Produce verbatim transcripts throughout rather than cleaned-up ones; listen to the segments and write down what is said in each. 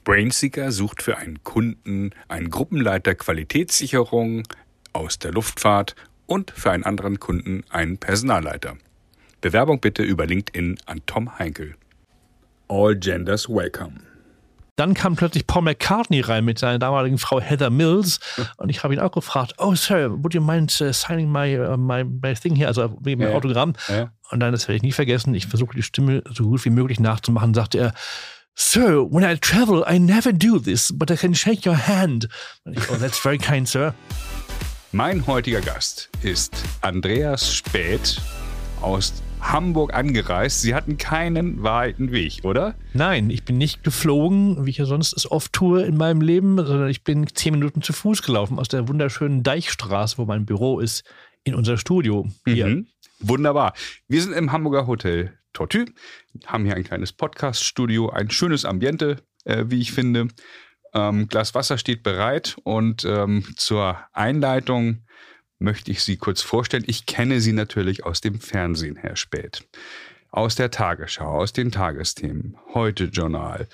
Brainseeker sucht für einen Kunden einen Gruppenleiter Qualitätssicherung aus der Luftfahrt und für einen anderen Kunden einen Personalleiter. Bewerbung bitte über LinkedIn an Tom Heinkel. All genders welcome. Dann kam plötzlich Paul McCartney rein mit seiner damaligen Frau Heather Mills und ich habe ihn auch gefragt, oh sir, would you mind uh, signing my, uh, my, my thing here, also wegen mein ja, Autogramm. Ja. Und dann, das werde ich nie vergessen, ich versuche die Stimme so gut wie möglich nachzumachen, sagte er, Sir, when I travel, I never do this, but I can shake your hand. Und ich, oh, that's very kind, sir. Mein heutiger Gast ist Andreas Späth aus Hamburg angereist. Sie hatten keinen weiten Weg, oder? Nein, ich bin nicht geflogen, wie ich ja sonst es oft tue in meinem Leben, sondern ich bin zehn Minuten zu Fuß gelaufen aus der wunderschönen Deichstraße, wo mein Büro ist, in unser Studio hier. Mhm. Wunderbar. Wir sind im Hamburger Hotel Tortue, haben hier ein kleines Podcast-Studio, ein schönes Ambiente, äh, wie ich finde. Ähm, Glas Wasser steht bereit und ähm, zur Einleitung möchte ich Sie kurz vorstellen. Ich kenne Sie natürlich aus dem Fernsehen, Herr Späth. Aus der Tagesschau, aus den Tagesthemen, Heute-Journal,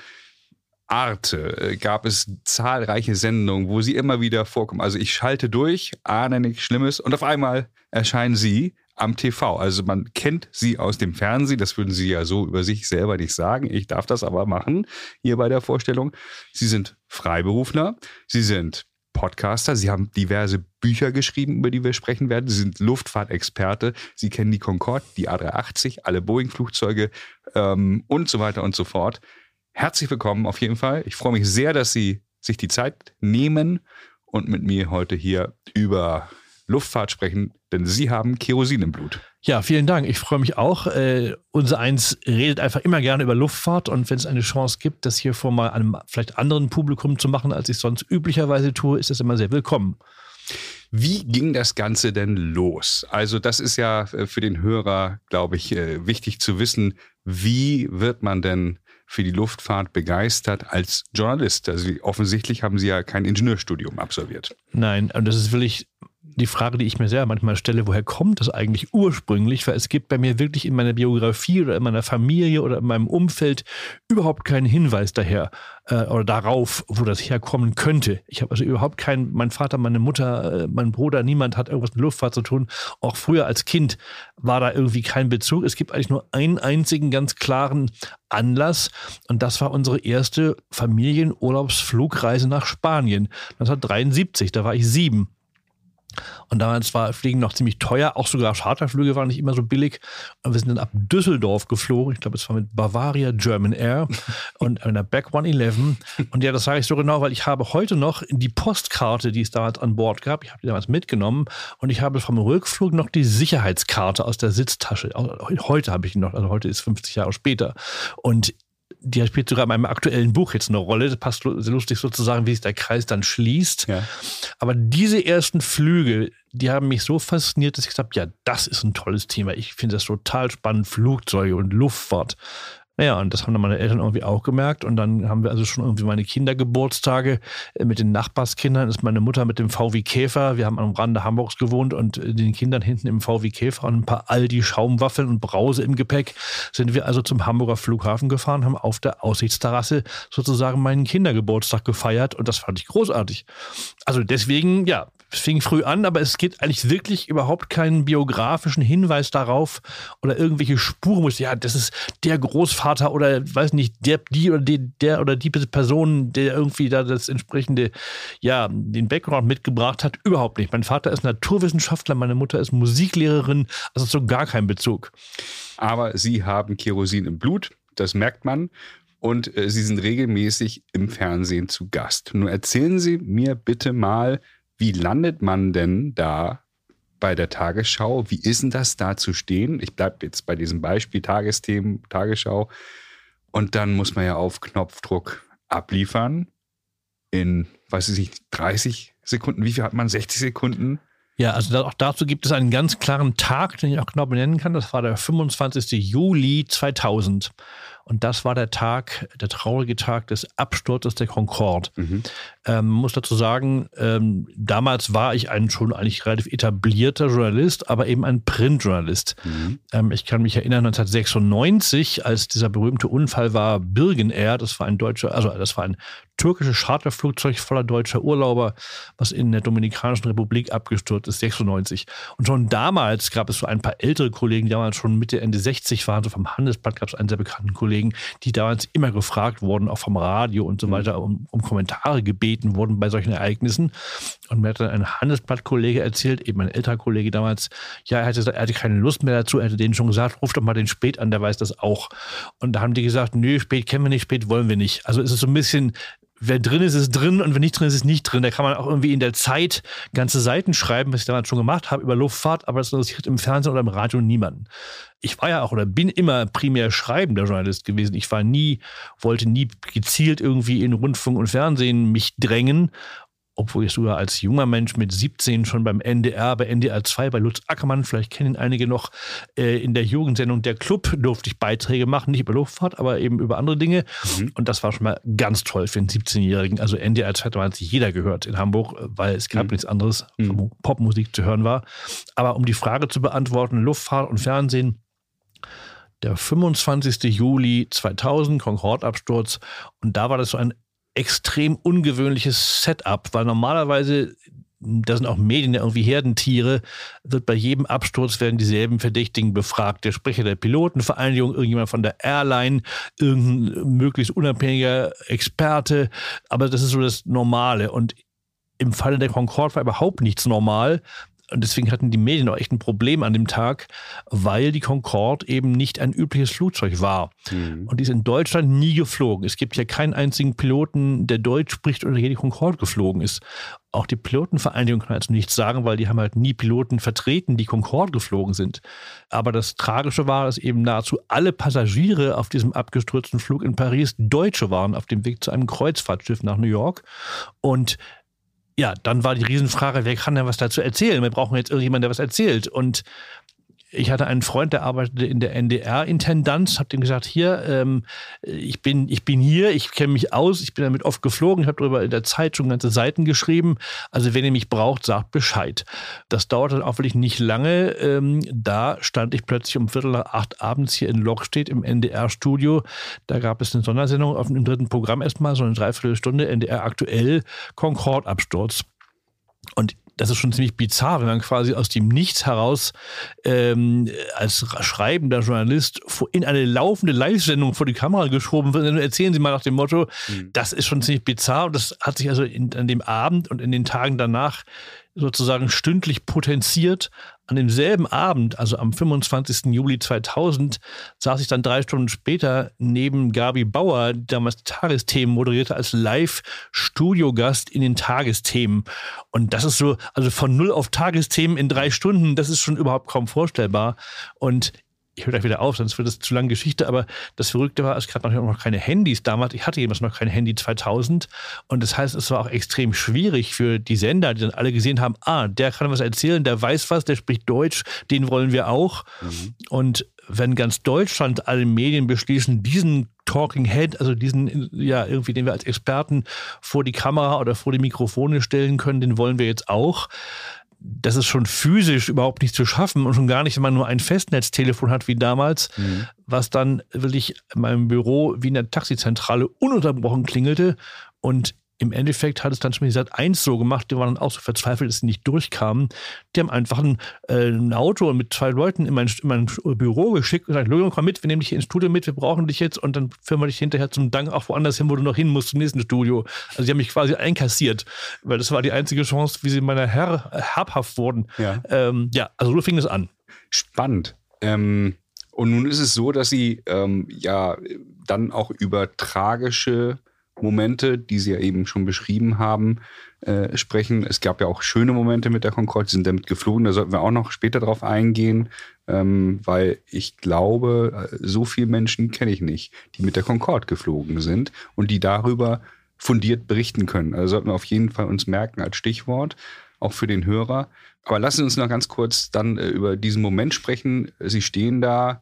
Arte, äh, gab es zahlreiche Sendungen, wo Sie immer wieder vorkommen. Also ich schalte durch, ahne nichts Schlimmes und auf einmal erscheinen Sie am T V. Also man kennt Sie aus dem Fernsehen, das würden Sie ja so über sich selber nicht sagen. Ich darf das aber machen, hier bei der Vorstellung. Sie sind Freiberufler, Sie sind Podcaster, Sie haben diverse Bücher geschrieben, über die wir sprechen werden. Sie sind Luftfahrtexperte, Sie kennen die Concorde, die A drei achtzig, alle Boeing-Flugzeuge ähm, und so weiter und so fort. Herzlich willkommen auf jeden Fall. Ich freue mich sehr, dass Sie sich die Zeit nehmen und mit mir heute hier über Luftfahrt sprechen, denn Sie haben Kerosin im Blut. Ja, vielen Dank. Ich freue mich auch. Äh, unser Eins redet einfach immer gerne über Luftfahrt und wenn es eine Chance gibt, das hier vor mal einem vielleicht anderen Publikum zu machen, als ich sonst üblicherweise tue, ist das immer sehr willkommen. Wie ging das Ganze denn los? Also das ist ja für den Hörer, glaube ich, wichtig zu wissen, wie wird man denn für die Luftfahrt begeistert als Journalist? Also offensichtlich haben Sie ja kein Ingenieurstudium absolviert. Nein, und das ist wirklich die Frage, die ich mir selber manchmal stelle, woher kommt das eigentlich ursprünglich? Weil es gibt bei mir wirklich in meiner Biografie oder in meiner Familie oder in meinem Umfeld überhaupt keinen Hinweis daher äh, oder darauf, wo das herkommen könnte. Ich habe also überhaupt keinen, mein Vater, meine Mutter, äh, mein Bruder, niemand hat irgendwas mit Luftfahrt zu tun. Auch früher als Kind war da irgendwie kein Bezug. Es gibt eigentlich nur einen einzigen ganz klaren Anlass und das war unsere erste Familienurlaubsflugreise nach Spanien neunzehnhundertdreiundsiebzig. Da war ich sieben. Und damals war Fliegen noch ziemlich teuer, auch sogar Charterflüge waren nicht immer so billig. Und wir sind dann ab Düsseldorf geflogen. Ich glaube, es war mit Bavaria German Air und einer Back hundertelf. Und ja, das sage ich so genau, weil ich habe heute noch die Postkarte, die es damals an Bord gab, ich habe die damals mitgenommen und ich habe vom Rückflug noch die Sicherheitskarte aus der Sitztasche. Heute habe ich die noch, also heute ist fünfzig Jahre später. Und die spielt sogar in meinem aktuellen Buch jetzt eine Rolle. Das passt sehr lustig sozusagen, wie sich der Kreis dann schließt. Ja. Aber diese ersten Flüge, die haben mich so fasziniert, dass ich gesagt habe, ja, das ist ein tolles Thema. Ich finde das total spannend, Flugzeuge und Luftfahrt. Naja, und das haben dann meine Eltern irgendwie auch gemerkt. Und dann haben wir also schon irgendwie meine Kindergeburtstage mit den Nachbarskindern. Das ist meine Mutter mit dem V W Käfer. Wir haben am Rande Hamburgs gewohnt und den Kindern hinten im V W Käfer und ein paar Aldi-Schaumwaffeln und Brause im Gepäck sind wir also zum Hamburger Flughafen gefahren, haben auf der Aussichtsterrasse sozusagen meinen Kindergeburtstag gefeiert. Und das fand ich großartig. Also deswegen, ja, es fing früh an, aber es gibt eigentlich wirklich überhaupt keinen biografischen Hinweis darauf oder irgendwelche Spuren. Ja, das ist der Großvater oder weiß nicht, der, die oder die, der oder die Person, der irgendwie da das entsprechende, ja, den Background mitgebracht hat. Überhaupt nicht. Mein Vater ist Naturwissenschaftler, meine Mutter ist Musiklehrerin, also so gar kein Bezug. Aber Sie haben Kerosin im Blut, das merkt man. Und äh, Sie sind regelmäßig im Fernsehen zu Gast. Nun erzählen Sie mir bitte mal, wie landet man denn da bei der Tagesschau? Wie ist denn das, da zu stehen? Ich bleibe jetzt bei diesem Beispiel Tagesthemen, Tagesschau. Und dann muss man ja auf Knopfdruck abliefern. In, weiß ich nicht, dreißig Sekunden. Wie viel hat man? sechzig Sekunden? Ja, also auch dazu gibt es einen ganz klaren Tag, den ich auch genau benennen kann. Das war der fünfundzwanzigster Juli zweitausend. Und das war der Tag, der traurige Tag des Absturzes der Concorde. Mhm. Ähm, muss dazu sagen, ähm, damals war ich ein schon eigentlich relativ etablierter Journalist, aber eben ein Printjournalist. Mhm. Ähm, ich kann mich erinnern, neunzehnhundertsechsundneunzig, als dieser berühmte Unfall war, Birgen Air, das war ein deutscher, also das war ein türkisches Charterflugzeug voller deutscher Urlauber, was in der Dominikanischen Republik abgestürzt ist, sechsundneunzig. Und schon damals gab es so ein paar ältere Kollegen, die damals schon Mitte, Ende sechzig waren, so vom Handelsblatt gab es einen sehr bekannten Kollegen, die damals immer gefragt wurden, auch vom Radio und so weiter, um, um Kommentare gebeten wurden bei solchen Ereignissen. Und mir hat dann ein Handelsblatt-Kollege erzählt, eben ein älterer Kollege damals, ja, er hatte, gesagt, er hatte keine Lust mehr dazu, er hätte denen schon gesagt, ruf doch mal den Spät an, der weiß das auch. Und da haben die gesagt, nö, Spät kennen wir nicht, Spät wollen wir nicht. Also es ist so ein bisschen, wer drin ist, ist drin und wer nicht drin ist, ist nicht drin. Da kann man auch irgendwie in der Zeit ganze Seiten schreiben, was ich damals schon gemacht habe über Luftfahrt, aber das interessiert im Fernsehen oder im Radio niemanden. Ich war ja auch oder bin immer primär schreibender Journalist gewesen. Ich war nie, wollte nie gezielt irgendwie in Rundfunk und Fernsehen mich drängen, obwohl ich sogar als junger Mensch mit siebzehn schon beim N D R, bei N D R zwei, bei Lutz Ackermann, vielleicht kennen einige noch, äh, in der Jugendsendung Der Club durfte ich Beiträge machen, nicht über Luftfahrt, aber eben über andere Dinge. Mhm. Und das war schon mal ganz toll für einen siebzehnjährigen. Also N D R zwei hat sich jeder gehört in Hamburg, weil es gab mhm. nichts anderes, mhm. wo Popmusik zu hören war. Aber um die Frage zu beantworten, Luftfahrt und Fernsehen, der fünfundzwanzigsten Juli zweitausend, Concorde-Absturz. Und da war das so ein extrem ungewöhnliches Setup, weil normalerweise, da sind auch Medien ja irgendwie Herdentiere, wird bei jedem Absturz werden dieselben Verdächtigen befragt. Der Sprecher der Pilotenvereinigung, irgendjemand von der Airline, irgendein möglichst unabhängiger Experte. Aber das ist so das Normale. Und im Falle der Concorde war überhaupt nichts normal. Und deswegen hatten die Medien auch echt ein Problem an dem Tag, weil die Concorde eben nicht ein übliches Flugzeug war. Mhm. Und die ist in Deutschland nie geflogen. Es gibt ja keinen einzigen Piloten, der Deutsch spricht oder hier die Concorde geflogen ist. Auch die Pilotenvereinigung kann also nichts sagen, weil die haben halt nie Piloten vertreten, die Concorde geflogen sind. Aber das Tragische war, dass eben nahezu alle Passagiere auf diesem abgestürzten Flug in Paris Deutsche waren, auf dem Weg zu einem Kreuzfahrtschiff nach New York. Und ja, dann war die Riesenfrage, wer kann denn was dazu erzählen? Wir brauchen jetzt irgendjemanden, der was erzählt. Und ich hatte einen Freund, der arbeitete in der N D R-Intendanz, habe dem gesagt, hier, ähm, ich bin, ich bin hier, ich kenne mich aus, ich bin damit oft geflogen, ich habe darüber in der Zeit schon ganze Seiten geschrieben. Also wenn ihr mich braucht, sagt Bescheid. Das dauerte dann auch wirklich nicht lange. Ähm, da stand ich plötzlich um Viertel nach acht abends hier in Lockstedt im N D R-Studio. Da gab es eine Sondersendung auf dem dritten Programm erstmal, so eine Dreiviertelstunde, N D R aktuell, Concorde-Absturz. Und das ist schon ziemlich bizarr, wenn man quasi aus dem Nichts heraus ähm, als schreibender Journalist in eine laufende Live-Sendung vor die Kamera geschoben wird. Erzählen Sie mal nach dem Motto, mhm. das ist schon ziemlich bizarr. Und das hat sich also in, an dem Abend und in den Tagen danach sozusagen stündlich potenziert. An demselben Abend, also am fünfundzwanzigsten Juli zweitausend, saß ich dann drei Stunden später neben Gabi Bauer, die damals die Tagesthemen moderierte, als Live-Studiogast in den Tagesthemen. Und das ist so, also von null auf Tagesthemen in drei Stunden, das ist schon überhaupt kaum vorstellbar. Und ich höre gleich wieder auf, sonst wird das zu lange Geschichte, aber das Verrückte war, es gab noch keine Handys damals. Ich hatte jedenfalls noch kein Handy zweitausend und das heißt, es war auch extrem schwierig für die Sender, die dann alle gesehen haben, ah, der kann was erzählen, der weiß was, der spricht Deutsch, den wollen wir auch. Mhm. Und wenn ganz Deutschland, alle Medien beschließen, diesen Talking Head, also diesen, ja, irgendwie, den wir als Experten vor die Kamera oder vor die Mikrofone stellen können, den wollen wir jetzt auch. Das ist schon physisch überhaupt nicht zu schaffen und schon gar nicht, wenn man nur ein Festnetztelefon hat wie damals, mhm. was dann wirklich in meinem Büro wie in der Taxizentrale ununterbrochen klingelte. Und im Endeffekt hat es dann schon die Sat eins so gemacht, die waren dann auch so verzweifelt, dass sie nicht durchkamen. Die haben einfach ein, äh, ein Auto mit zwei Leuten in mein, in mein Büro geschickt und gesagt, Logan, komm mit, wir nehmen dich hier ins Studio mit, wir brauchen dich jetzt und dann führen wir dich hinterher zum Dank auch woanders hin, wo du noch hin musst, zum nächsten Studio. Also die haben mich quasi einkassiert, weil das war die einzige Chance, wie sie meiner Herr habhaft wurden. Ja, ähm, ja, also so fing das an. Spannend. Ähm, und nun ist es so, dass sie ähm, ja dann auch über tragische Momente, die Sie ja eben schon beschrieben haben, äh, sprechen. Es gab ja auch schöne Momente mit der Concorde, die sind damit geflogen, da sollten wir auch noch später drauf eingehen, ähm, weil ich glaube, so viele Menschen kenne ich nicht, die mit der Concorde geflogen sind und die darüber fundiert berichten können. Also sollten wir auf jeden Fall uns merken als Stichwort, auch für den Hörer. Aber lassen Sie uns noch ganz kurz dann äh, über diesen Moment sprechen. Sie stehen da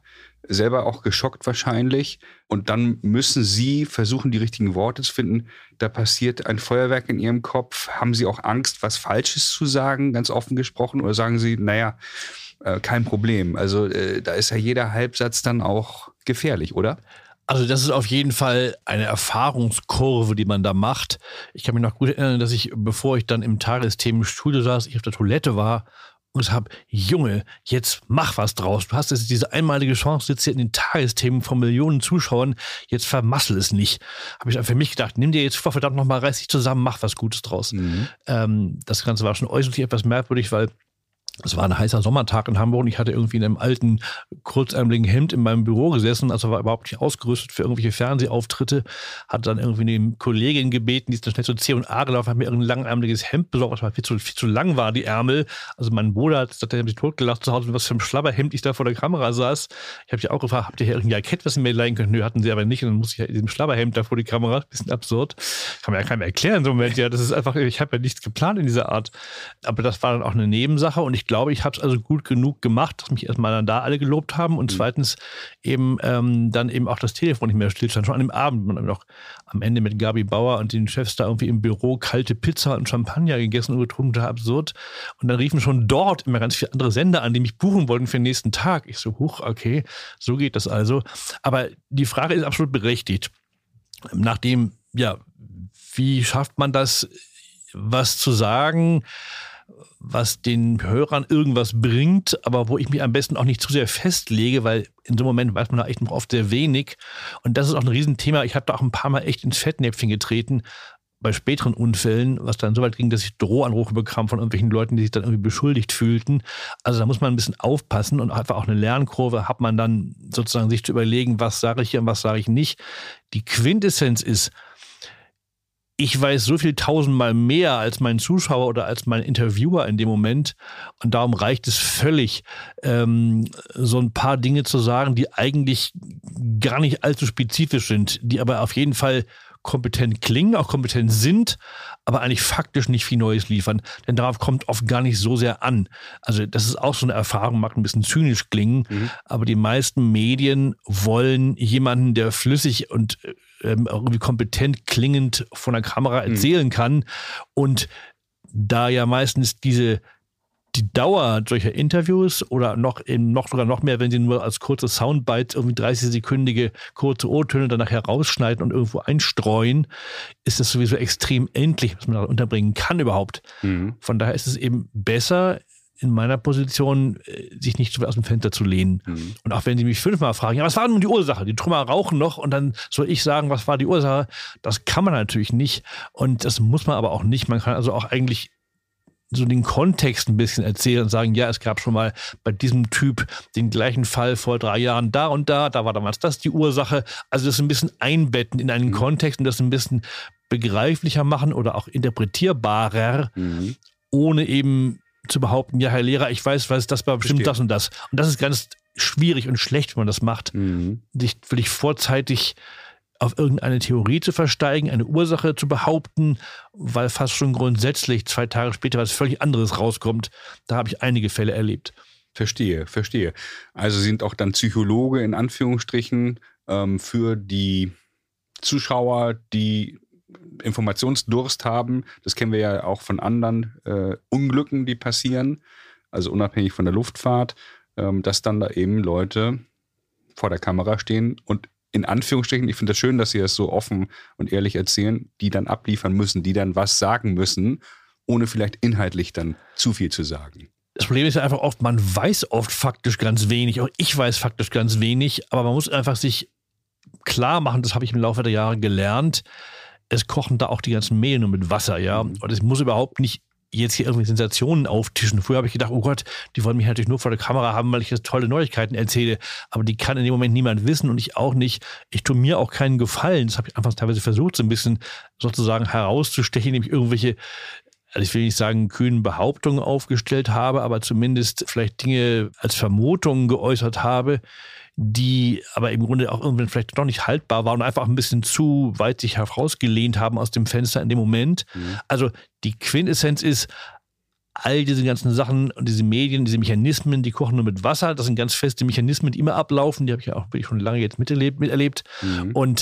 selber auch geschockt wahrscheinlich. Und dann müssen Sie versuchen, die richtigen Worte zu finden. Da passiert ein Feuerwerk in Ihrem Kopf. Haben Sie auch Angst, was Falsches zu sagen, ganz offen gesprochen? Oder sagen Sie, naja, äh, kein Problem. Also äh, da ist ja jeder Halbsatz dann auch gefährlich, oder? Also das ist auf jeden Fall eine Erfahrungskurve, die man da macht. Ich kann mich noch gut erinnern, dass ich, bevor ich dann im Tagesthemenstudio saß, ich auf der Toilette war und habe, Junge, jetzt mach was draus. Du hast jetzt diese einmalige Chance, sitzt hier in den Tagesthemen von Millionen Zuschauern, jetzt vermassel es nicht. Habe ich für mich gedacht, nimm dir jetzt vor, verdammt nochmal, reiß dich zusammen, mach was Gutes draus. Mhm. Ähm, das Ganze war schon äußerlich etwas merkwürdig, weil es war ein heißer Sommertag in Hamburg und ich hatte irgendwie in einem alten, kurzärmeligen Hemd in meinem Büro gesessen, also war überhaupt nicht ausgerüstet für irgendwelche Fernsehauftritte, hatte dann irgendwie eine Kollegin gebeten, die ist dann schnell zu C und A gelaufen, hat mir irgendein langärmeliges Hemd besorgt, was mal viel zu, viel zu lang war, die Ärmel. Also mein Bruder hat sich totgelacht zu Hause, was für ein Schlabberhemd ich da vor der Kamera saß. Ich habe dich auch gefragt, habt ihr hier irgendein Jackett, was ihr mir leihen könnt? Nö, hatten sie aber nicht und dann musste ich ja in diesem Schlabberhemd da vor die Kamera, bisschen absurd. Kann man ja keinem erklären so im Moment, ja, das ist einfach, ich habe ja nichts geplant in dieser Art. Aber das war dann auch eine Nebensache und ich Ich glaube, ich habe es also gut genug gemacht, dass mich erstmal dann da alle gelobt haben und mhm. zweitens eben ähm, dann eben auch das Telefon nicht mehr stillstand. Schon an dem Abend, man hat noch am Ende mit Gabi Bauer und den Chefs da irgendwie im Büro kalte Pizza und Champagner gegessen und getrunken, total absurd. Und dann riefen schon dort immer ganz viele andere Sender an, die mich buchen wollten für den nächsten Tag. Ich so, huch, okay, so geht das also. Aber die Frage ist absolut berechtigt. Nachdem, ja, wie schafft man das, was zu sagen, was den Hörern irgendwas bringt, aber wo ich mich am besten auch nicht zu sehr festlege, weil in so einem Moment weiß man da echt noch oft sehr wenig. Und das ist auch ein Riesenthema. Ich habe da auch ein paar Mal echt ins Fettnäpfchen getreten bei späteren Unfällen, was dann so weit ging, dass ich Drohanrufe bekam von irgendwelchen Leuten, die sich dann irgendwie beschuldigt fühlten. Also da muss man ein bisschen aufpassen und einfach auch eine Lernkurve hat man dann sozusagen sich zu überlegen, was sage ich hier und was sage ich nicht. Die Quintessenz ist, ich weiß so viel tausendmal mehr als mein Zuschauer oder als mein Interviewer in dem Moment. Und darum reicht es völlig, ähm, so ein paar Dinge zu sagen, die eigentlich gar nicht allzu spezifisch sind, die aber auf jeden Fall kompetent klingen, auch kompetent sind, aber eigentlich faktisch nicht viel Neues liefern. Denn darauf kommt oft gar nicht so sehr an. Also das ist auch so eine Erfahrung, mag ein bisschen zynisch klingen, mhm. aber die meisten Medien wollen jemanden, der flüssig und ähm, irgendwie kompetent klingend von der Kamera erzählen mhm. kann. Und da ja meistens diese die Dauer solcher Interviews oder noch eben noch sogar noch mehr, wenn sie nur als kurze Soundbites irgendwie dreißig-sekündige kurze O-Töne dann nachher rausschneiden und irgendwo einstreuen, ist das sowieso extrem endlich, was man da unterbringen kann überhaupt. Mhm. Von daher ist es eben besser, in meiner Position, sich nicht so aus dem Fenster zu lehnen. Mhm. Und auch wenn sie mich fünfmal fragen, ja, was war nun die Ursache? Die Trümmer rauchen noch und dann soll ich sagen, was war die Ursache? Das kann man natürlich nicht und das muss man aber auch nicht. Man kann also auch eigentlich so den Kontext ein bisschen erzählen und sagen, ja, es gab schon mal bei diesem Typ den gleichen Fall vor drei Jahren da und da, da war damals das die Ursache. Also das ein bisschen einbetten in einen mhm. Kontext und das ein bisschen begreiflicher machen oder auch interpretierbarer, mhm. ohne eben zu behaupten, ja, Herr Lehrer, ich weiß, weiß, das war bestimmt Verstehe. das und das. Und das ist ganz schwierig und schlecht, wenn man das macht. Mhm. Sich wirklich vorzeitig auf irgendeine Theorie zu versteigen, eine Ursache zu behaupten, weil fast schon grundsätzlich zwei Tage später was völlig anderes rauskommt. Da habe ich einige Fälle erlebt. Verstehe, verstehe. Also sind auch dann Psychologe in Anführungsstrichen ähm, für die Zuschauer, die Informationsdurst haben. Das kennen wir ja auch von anderen äh, Unglücken, die passieren, also unabhängig von der Luftfahrt, ähm, dass dann da eben Leute vor der Kamera stehen und in Anführungsstrichen, ich finde das schön, dass Sie das so offen und ehrlich erzählen, die dann abliefern müssen, die dann was sagen müssen, ohne vielleicht inhaltlich dann zu viel zu sagen. Das Problem ist ja einfach oft, man weiß oft faktisch ganz wenig, auch ich weiß faktisch ganz wenig, aber man muss einfach sich klar machen, das habe ich im Laufe der Jahre gelernt, es kochen da auch die ganzen Medien nur mit Wasser, ja, mhm. und es muss überhaupt nicht jetzt hier irgendwie Sensationen auftischen. Früher habe ich gedacht, oh Gott, die wollen mich natürlich nur vor der Kamera haben, weil ich jetzt tolle Neuigkeiten erzähle. Aber die kann in dem Moment niemand wissen und ich auch nicht. Ich tue mir auch keinen Gefallen. Das habe ich anfangs teilweise versucht, so ein bisschen sozusagen herauszustechen, indem ich irgendwelche, also ich will nicht sagen, kühnen Behauptungen aufgestellt habe, aber zumindest vielleicht Dinge als Vermutungen geäußert habe, die aber im Grunde auch irgendwann vielleicht doch nicht haltbar waren und einfach ein bisschen zu weit sich herausgelehnt haben aus dem Fenster in dem Moment. Mhm. Also die Quintessenz ist, all diese ganzen Sachen und diese Medien, diese Mechanismen, die kochen nur mit Wasser. Das sind ganz feste Mechanismen, die immer ablaufen. Die habe ich ja auch wirklich schon lange jetzt miterlebt. miterlebt. Mhm. Und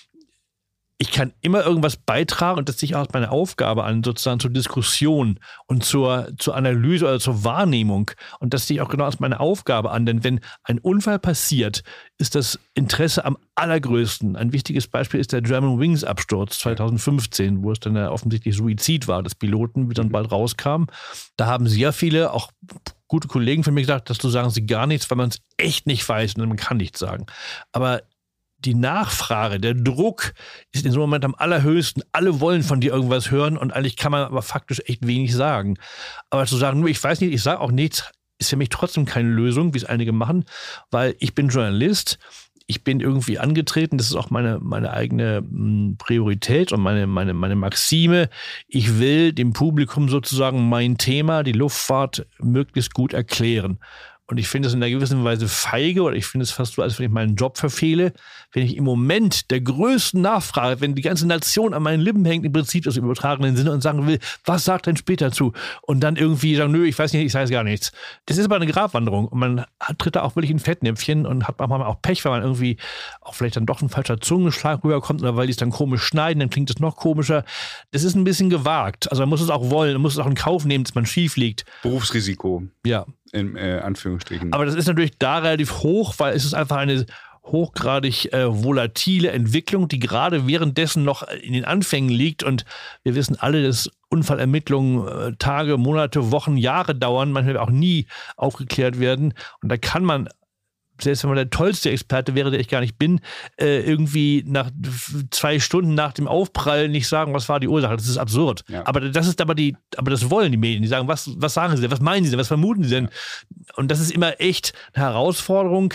ich kann immer irgendwas beitragen und das sehe ich auch als meine Aufgabe an, sozusagen zur Diskussion und zur, zur Analyse oder zur Wahrnehmung. Und das sehe ich auch genau als meine Aufgabe an, denn wenn ein Unfall passiert, ist das Interesse am allergrößten. Ein wichtiges Beispiel ist der German Wings Absturz zwanzig fünfzehn, wo es dann ja offensichtlich Suizid war des Piloten, wie dann bald rauskam. Da haben sehr viele, auch gute Kollegen von mir gesagt, dazu sagen sie gar nichts, weil man es echt nicht weiß und man kann nichts sagen. Aber die Nachfrage, der Druck ist in so einem Moment am allerhöchsten. Alle wollen von dir irgendwas hören und eigentlich kann man aber faktisch echt wenig sagen. Aber zu sagen, nur ich weiß nicht, ich sage auch nichts, ist für mich trotzdem keine Lösung, wie es einige machen, weil ich bin Journalist, ich bin irgendwie angetreten, das ist auch meine, meine eigene Priorität und meine, meine, meine Maxime. Ich will dem Publikum sozusagen mein Thema, die Luftfahrt, möglichst gut erklären. Und ich finde es in einer gewissen Weise feige oder ich finde es fast so, als wenn ich meinen Job verfehle, wenn ich im Moment der größten Nachfrage, wenn die ganze Nation an meinen Lippen hängt, im Prinzip das im übertragenen Sinne und sagen will, was sagt denn später zu? Und dann irgendwie sagen, nö, ich weiß nicht, ich sage gar nichts. Das ist aber eine Gratwanderung und man tritt da auch wirklich in Fettnäpfchen und hat manchmal auch Pech, weil man irgendwie auch vielleicht dann doch ein falscher Zungenschlag rüberkommt oder weil die es dann komisch schneiden, dann klingt es noch komischer. Das ist ein bisschen gewagt. Also man muss es auch wollen, man muss es auch in Kauf nehmen, dass man schief liegt. Berufsrisiko. Ja. In äh, Anführungsstrichen. Aber das ist natürlich da relativ hoch, weil es ist einfach eine hochgradig äh, volatile Entwicklung, die gerade währenddessen noch in den Anfängen liegt. Und wir wissen alle, dass Unfallermittlungen äh, Tage, Monate, Wochen, Jahre dauern, manchmal auch nie aufgeklärt werden. Und da kann man, selbst wenn man der tollste Experte wäre, der ich gar nicht bin, äh, irgendwie nach zwei Stunden nach dem Aufprall nicht sagen, was war die Ursache. Das ist absurd. Ja. Aber das ist aber die, aber das wollen die Medien. Die sagen, was, was sagen sie denn? Was meinen sie denn? Was vermuten sie denn? Ja. Und das ist immer echt eine Herausforderung,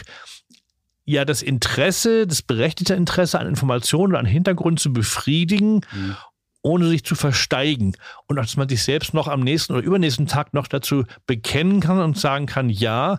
ja, das Interesse, das berechtigte Interesse an Informationen oder an Hintergrund zu befriedigen, mhm. ohne sich zu versteigen. Und dass man sich selbst noch am nächsten oder übernächsten Tag noch dazu bekennen kann und sagen kann, ja,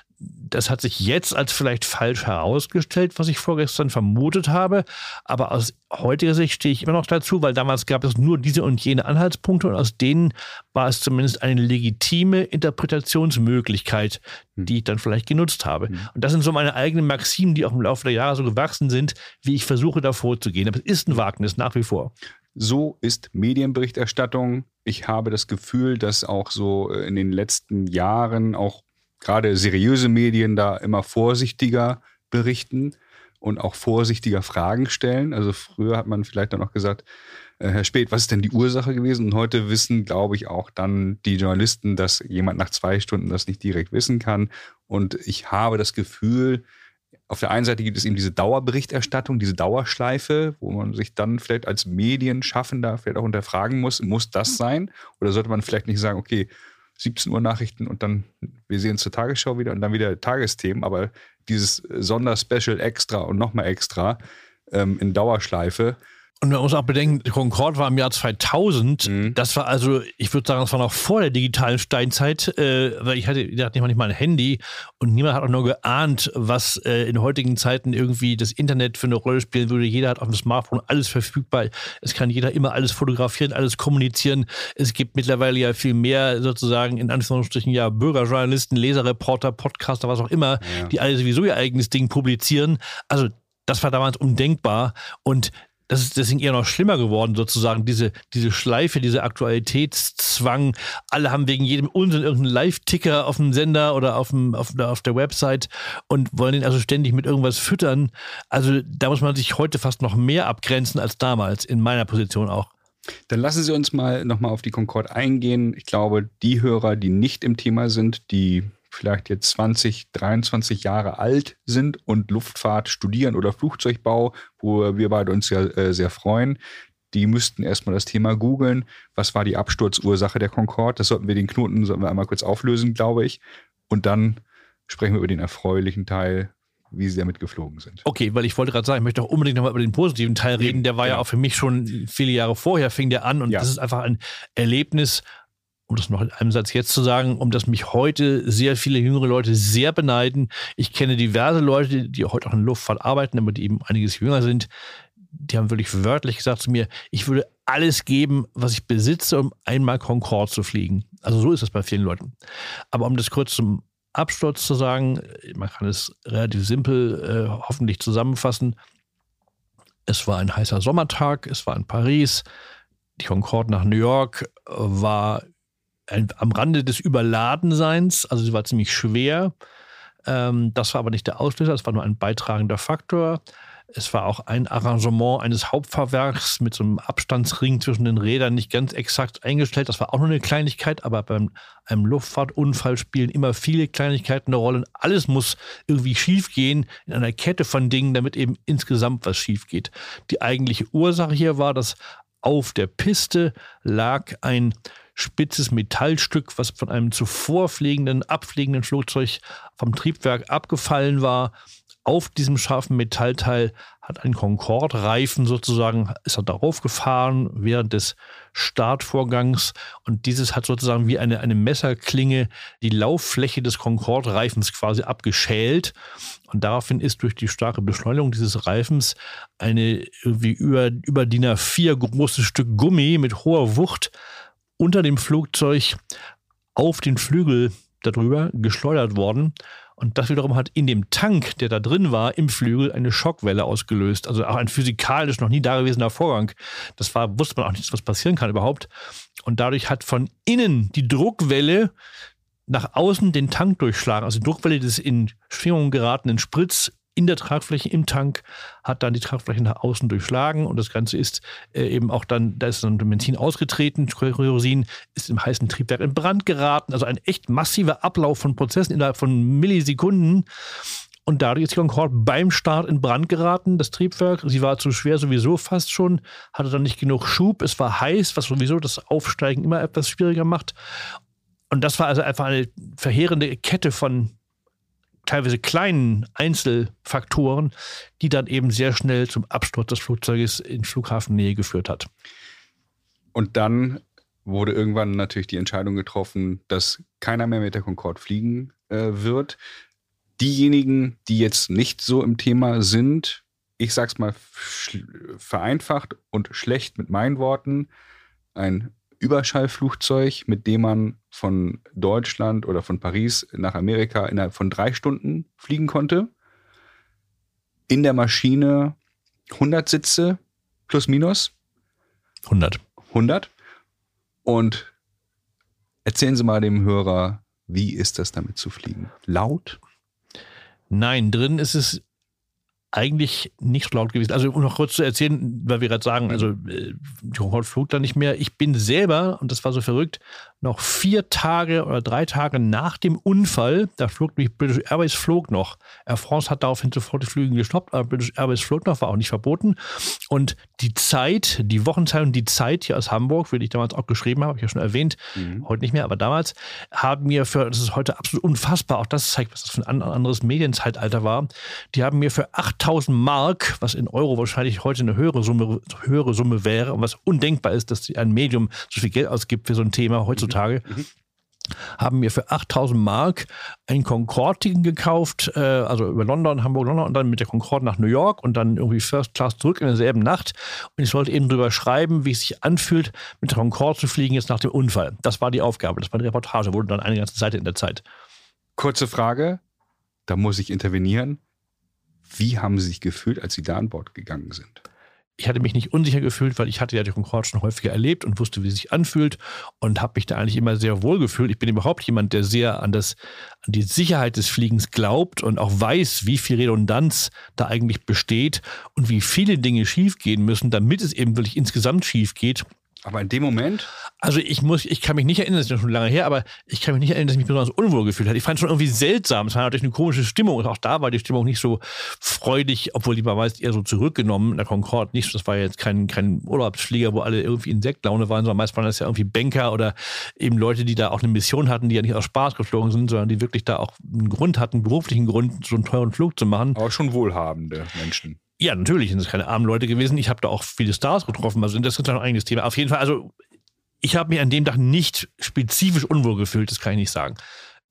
das hat sich jetzt als vielleicht falsch herausgestellt, was ich vorgestern vermutet habe. Aber aus heutiger Sicht stehe ich immer noch dazu, weil damals gab es nur diese und jene Anhaltspunkte und aus denen war es zumindest eine legitime Interpretationsmöglichkeit, die ich dann vielleicht genutzt habe. Mhm. Und das sind so meine eigenen Maximen, die auch im Laufe der Jahre so gewachsen sind, wie ich versuche, da vorzugehen. Aber es ist ein Wagnis nach wie vor. So ist Medienberichterstattung. Ich habe das Gefühl, dass auch so in den letzten Jahren auch gerade seriöse Medien da immer vorsichtiger berichten und auch vorsichtiger Fragen stellen. Also früher hat man vielleicht dann auch gesagt, äh, Herr Späth, was ist denn die Ursache gewesen? Und heute wissen, glaube ich, auch dann die Journalisten, dass jemand nach zwei Stunden das nicht direkt wissen kann. Und ich habe das Gefühl, auf der einen Seite gibt es eben diese Dauerberichterstattung, diese Dauerschleife, wo man sich dann vielleicht als Medienschaffender vielleicht auch hinterfragen muss, muss das sein? Oder sollte man vielleicht nicht sagen, okay, siebzehn Uhr Nachrichten und dann, wir sehen uns zur Tagesschau wieder und dann wieder Tagesthemen, aber dieses Sonderspecial extra und nochmal extra ähm, in Dauerschleife. Und man muss auch bedenken, Concorde war im Jahr zweitausend. Mhm. Das war also, ich würde sagen, das war noch vor der digitalen Steinzeit, äh, weil ich hatte, ich hatte nicht mal ein Handy und niemand hat auch nur geahnt, was äh, in heutigen Zeiten irgendwie das Internet für eine Rolle spielen würde. Jeder hat auf dem Smartphone alles verfügbar. Es kann jeder immer alles fotografieren, alles kommunizieren. Es gibt mittlerweile ja viel mehr sozusagen in Anführungsstrichen ja Bürgerjournalisten, Leserreporter, Podcaster, was auch immer, ja. die alle sowieso ihr eigenes Ding publizieren. Also das war damals undenkbar und das ist deswegen eher noch schlimmer geworden, sozusagen, diese, diese Schleife, dieser Aktualitätszwang. Alle haben wegen jedem Unsinn irgendeinen Live-Ticker auf dem Sender oder auf, dem, auf, auf der Website und wollen ihn also ständig mit irgendwas füttern. Also da muss man sich heute fast noch mehr abgrenzen als damals, in meiner Position auch. Dann lassen Sie uns mal nochmal auf die Concorde eingehen. Ich glaube, die Hörer, die nicht im Thema sind, die vielleicht jetzt zwanzig, dreiundzwanzig Jahre alt sind und Luftfahrt studieren oder Flugzeugbau, wo wir beide uns ja äh, sehr freuen, die müssten erstmal das Thema googeln. Was war die Absturzursache der Concorde? Das sollten wir den Knoten sollten wir einmal kurz auflösen, glaube ich. Und dann sprechen wir über den erfreulichen Teil, wie sie damit geflogen sind. Okay, weil ich wollte gerade sagen, ich möchte auch unbedingt nochmal über den positiven Teil reden. Der war genau. ja auch für mich schon viele Jahre vorher, fing der an und ja. das ist einfach ein Erlebnis, um das noch in einem Satz jetzt zu sagen, um das mich heute sehr viele jüngere Leute sehr beneiden. Ich kenne diverse Leute, die heute auch in der Luftfahrt arbeiten, aber die eben einiges jünger sind, die haben wirklich wörtlich gesagt zu mir, ich würde alles geben, was ich besitze, um einmal Concorde zu fliegen. Also so ist das bei vielen Leuten. Aber um das kurz zum Absturz zu sagen, man kann es relativ simpel äh, hoffentlich zusammenfassen. Es war ein heißer Sommertag, es war in Paris, die Concorde nach New York war ein, am Rande des Überladenseins, also sie war ziemlich schwer. Ähm, das war aber nicht der Auslöser, es war nur ein beitragender Faktor. Es war auch ein Arrangement eines Hauptfahrwerks mit so einem Abstandsring zwischen den Rädern nicht ganz exakt eingestellt. Das war auch nur eine Kleinigkeit, aber bei einem Luftfahrtunfall spielen immer viele Kleinigkeiten eine Rolle. Alles muss irgendwie schief gehen in einer Kette von Dingen, damit eben insgesamt was schief geht. Die eigentliche Ursache hier war, dass auf der Piste lag ein spitzes Metallstück, was von einem zuvor fliegenden, abfliegenden Flugzeug vom Triebwerk abgefallen war. Auf diesem scharfen Metallteil hat ein Concorde-Reifen sozusagen, ist er darauf gefahren während des Startvorgangs und dieses hat sozusagen wie eine, eine Messerklinge die Lauffläche des Concorde-Reifens quasi abgeschält und daraufhin ist durch die starke Beschleunigung dieses Reifens eine irgendwie über, über D I N A vier großes Stück Gummi mit hoher Wucht unter dem Flugzeug auf den Flügel darüber geschleudert worden. Und das wiederum hat in dem Tank, der da drin war, im Flügel eine Schockwelle ausgelöst. Also auch ein physikalisch noch nie dagewesener Vorgang. Das war, wusste man auch nicht, was passieren kann überhaupt. Und dadurch hat von innen die Druckwelle nach außen den Tank durchschlagen. Also die Druckwelle des in Schwingung geratenen Spritz in der Tragfläche im Tank hat dann die Tragfläche nach außen durchschlagen und das Ganze ist äh, eben auch dann, da ist dann Benzin ausgetreten, Kerosin ist im heißen Triebwerk in Brand geraten, also ein echt massiver Ablauf von Prozessen innerhalb von Millisekunden und dadurch ist die Concorde beim Start in Brand geraten, das Triebwerk, sie war zu schwer sowieso fast schon, hatte dann nicht genug Schub, es war heiß, was sowieso das Aufsteigen immer etwas schwieriger macht und das war also einfach eine verheerende Kette von teilweise kleinen Einzelfaktoren, die dann eben sehr schnell zum Absturz des Flugzeuges in Flughafennähe geführt hat. Und dann wurde irgendwann natürlich die Entscheidung getroffen, dass keiner mehr mit der Concorde fliegen äh, wird. Diejenigen, die jetzt nicht so im Thema sind, ich sag's mal vereinfacht und schlecht mit meinen Worten, ein Überschallflugzeug, mit dem man von Deutschland oder von Paris nach Amerika innerhalb von drei Stunden fliegen konnte. In der Maschine hundert Sitze plus minus. hundert. hundert. Und erzählen Sie mal dem Hörer, wie ist das damit zu fliegen? Laut? Nein, drin ist es eigentlich nicht so laut gewesen. Also um noch kurz zu erzählen, weil wir gerade sagen, also die Concorde flog da nicht mehr. Ich bin selber, und das war so verrückt, noch vier Tage oder drei Tage nach dem Unfall, da flog nämlich British Airways flog noch. Air France hat daraufhin sofort die Flüge gestoppt, aber British Airways flog noch, war auch nicht verboten. Und die Zeit, die Wochenzeitung Die Zeit hier aus Hamburg, wie ich damals auch geschrieben habe, habe ich ja schon erwähnt, mhm. heute nicht mehr, aber damals, haben mir für, das ist heute absolut unfassbar, auch das zeigt, was das für ein anderes Medienzeitalter war, die haben mir für achttausend Mark, was in Euro wahrscheinlich heute eine höhere Summe, höhere Summe wäre und was undenkbar ist, dass ein Medium so viel Geld ausgibt für so ein Thema heutzutage, Mhm. haben mir für achttausend Mark ein Concorde-Ticket gekauft, äh, also über London, Hamburg, London und dann mit der Concorde nach New York und dann irgendwie First Class zurück in derselben Nacht. Und ich sollte eben drüber schreiben, wie es sich anfühlt, mit der Concorde zu fliegen jetzt nach dem Unfall. Das war die Aufgabe, das war die Reportage, wurde dann eine ganze Seite in der Zeit. Kurze Frage, da muss ich intervenieren. Wie haben Sie sich gefühlt, als Sie da an Bord gegangen sind? Ich hatte mich nicht unsicher gefühlt, weil ich hatte ja die Concorde schon häufiger erlebt und wusste, wie es sich anfühlt und habe mich da eigentlich immer sehr wohl gefühlt. Ich bin überhaupt jemand, der sehr an, das, an die Sicherheit des Fliegens glaubt und auch weiß, wie viel Redundanz da eigentlich besteht und wie viele Dinge schiefgehen müssen, damit es eben wirklich insgesamt schief geht. Aber in dem Moment? Also ich muss, ich kann mich nicht erinnern, das ist ja schon lange her, aber ich kann mich nicht erinnern, dass ich mich besonders unwohl gefühlt habe. Ich fand es schon irgendwie seltsam. Es war natürlich eine komische Stimmung und auch da war die Stimmung nicht so freudig, obwohl die war meist eher so zurückgenommen. In der Concorde nicht, das war jetzt kein, kein Urlaubsflieger, wo alle irgendwie in Sektlaune waren, sondern meist waren das ja irgendwie Banker oder eben Leute, die da auch eine Mission hatten, die ja nicht aus Spaß geflogen sind, sondern die wirklich da auch einen Grund hatten, einen beruflichen Grund, so einen teuren Flug zu machen. Aber schon wohlhabende Menschen. Ja, natürlich sind es keine armen Leute gewesen. Ich habe da auch viele Stars getroffen. Also das ist ein eigenes Thema. Auf jeden Fall, also ich habe mich an dem Tag nicht spezifisch unwohl gefühlt, das kann ich nicht sagen.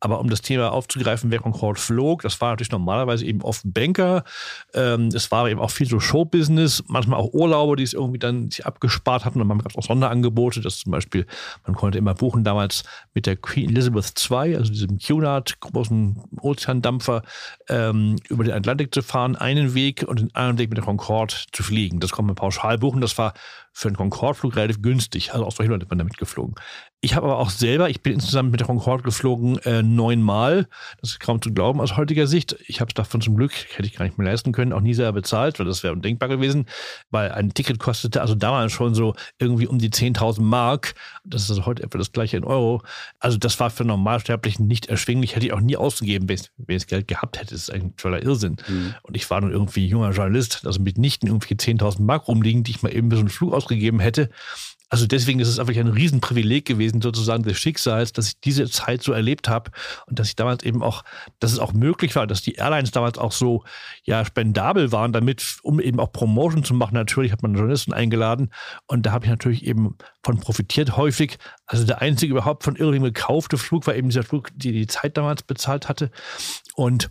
Aber um das Thema aufzugreifen, wer Concorde flog, das war natürlich normalerweise eben oft Banker. Ähm, es war eben auch viel so Showbusiness, manchmal auch Urlauber, die es irgendwie dann sich abgespart hatten. Und man gab auch Sonderangebote, dass zum Beispiel, man konnte immer buchen damals mit der Queen Elizabeth der Zweite, also diesem Cunard, großen Ozeandampfer, ähm, über den Atlantik zu fahren, einen Weg und den anderen Weg mit der Concorde zu fliegen. Das konnte man pauschal buchen. Das war für einen Concorde-Flug relativ günstig. Also auch solche Leute sind damit geflogen. Ich habe aber auch selber, ich bin insgesamt mit der Concorde geflogen äh, neunmal. Das ist kaum zu glauben aus heutiger Sicht. Ich habe es davon zum Glück, hätte ich gar nicht mehr leisten können, auch nie selber bezahlt, weil das wäre undenkbar gewesen, weil ein Ticket kostete also damals schon so irgendwie um die zehntausend Mark. Das ist also heute etwa das gleiche in Euro. Also das war für Normalsterblichen nicht erschwinglich, hätte ich auch nie ausgegeben, wenn ich das Geld gehabt hätte. Das ist ein toller Irrsinn. Mhm. Und ich war nun irgendwie junger Journalist, also mitnichten irgendwie zehntausend Mark rumliegen, die ich mal eben für so einen Flug ausgegeben hätte. Also deswegen ist es einfach ein Riesenprivileg gewesen, sozusagen des Schicksals, dass ich diese Zeit so erlebt habe und dass ich damals eben auch, dass es auch möglich war, dass die Airlines damals auch so ja spendabel waren, damit, um eben auch Promotion zu machen. Natürlich hat man Journalisten eingeladen und da habe ich natürlich eben von profitiert häufig. Also der einzige überhaupt von Irving gekaufte Flug war eben dieser Flug, die die Zeit damals bezahlt hatte. Und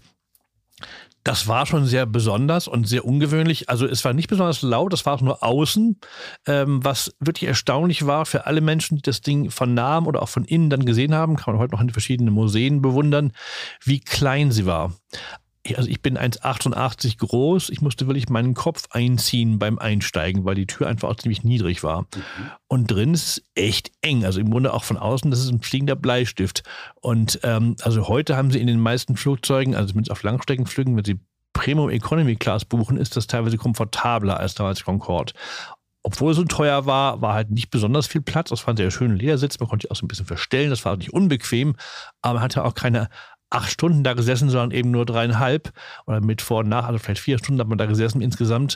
das war schon sehr besonders und sehr ungewöhnlich. Also es war nicht besonders laut, das war nur außen, ähm, was wirklich erstaunlich war für alle Menschen, die das Ding von nahem oder auch von innen dann gesehen haben, kann man heute noch in verschiedenen Museen bewundern, wie klein sie war. Also ich bin eins Komma achtundachtzig groß, ich musste wirklich meinen Kopf einziehen beim Einsteigen, weil die Tür einfach auch ziemlich niedrig war. Mhm. Und drin ist es echt eng, also im Grunde auch von außen, das ist ein fliegender Bleistift. Und ähm, also heute haben sie in den meisten Flugzeugen, also zumindest auf Langstreckenflügen, wenn sie Premium Economy Class buchen, ist das teilweise komfortabler als damals Concorde. Obwohl es so teuer war, war halt nicht besonders viel Platz. Das war ein sehr schöner Ledersitz, man konnte sich auch so ein bisschen verstellen, das war nicht unbequem, aber man hatte auch keine acht Stunden da gesessen, sondern eben nur dreieinhalb oder mit vor und nach, also vielleicht vier Stunden hat man da gesessen insgesamt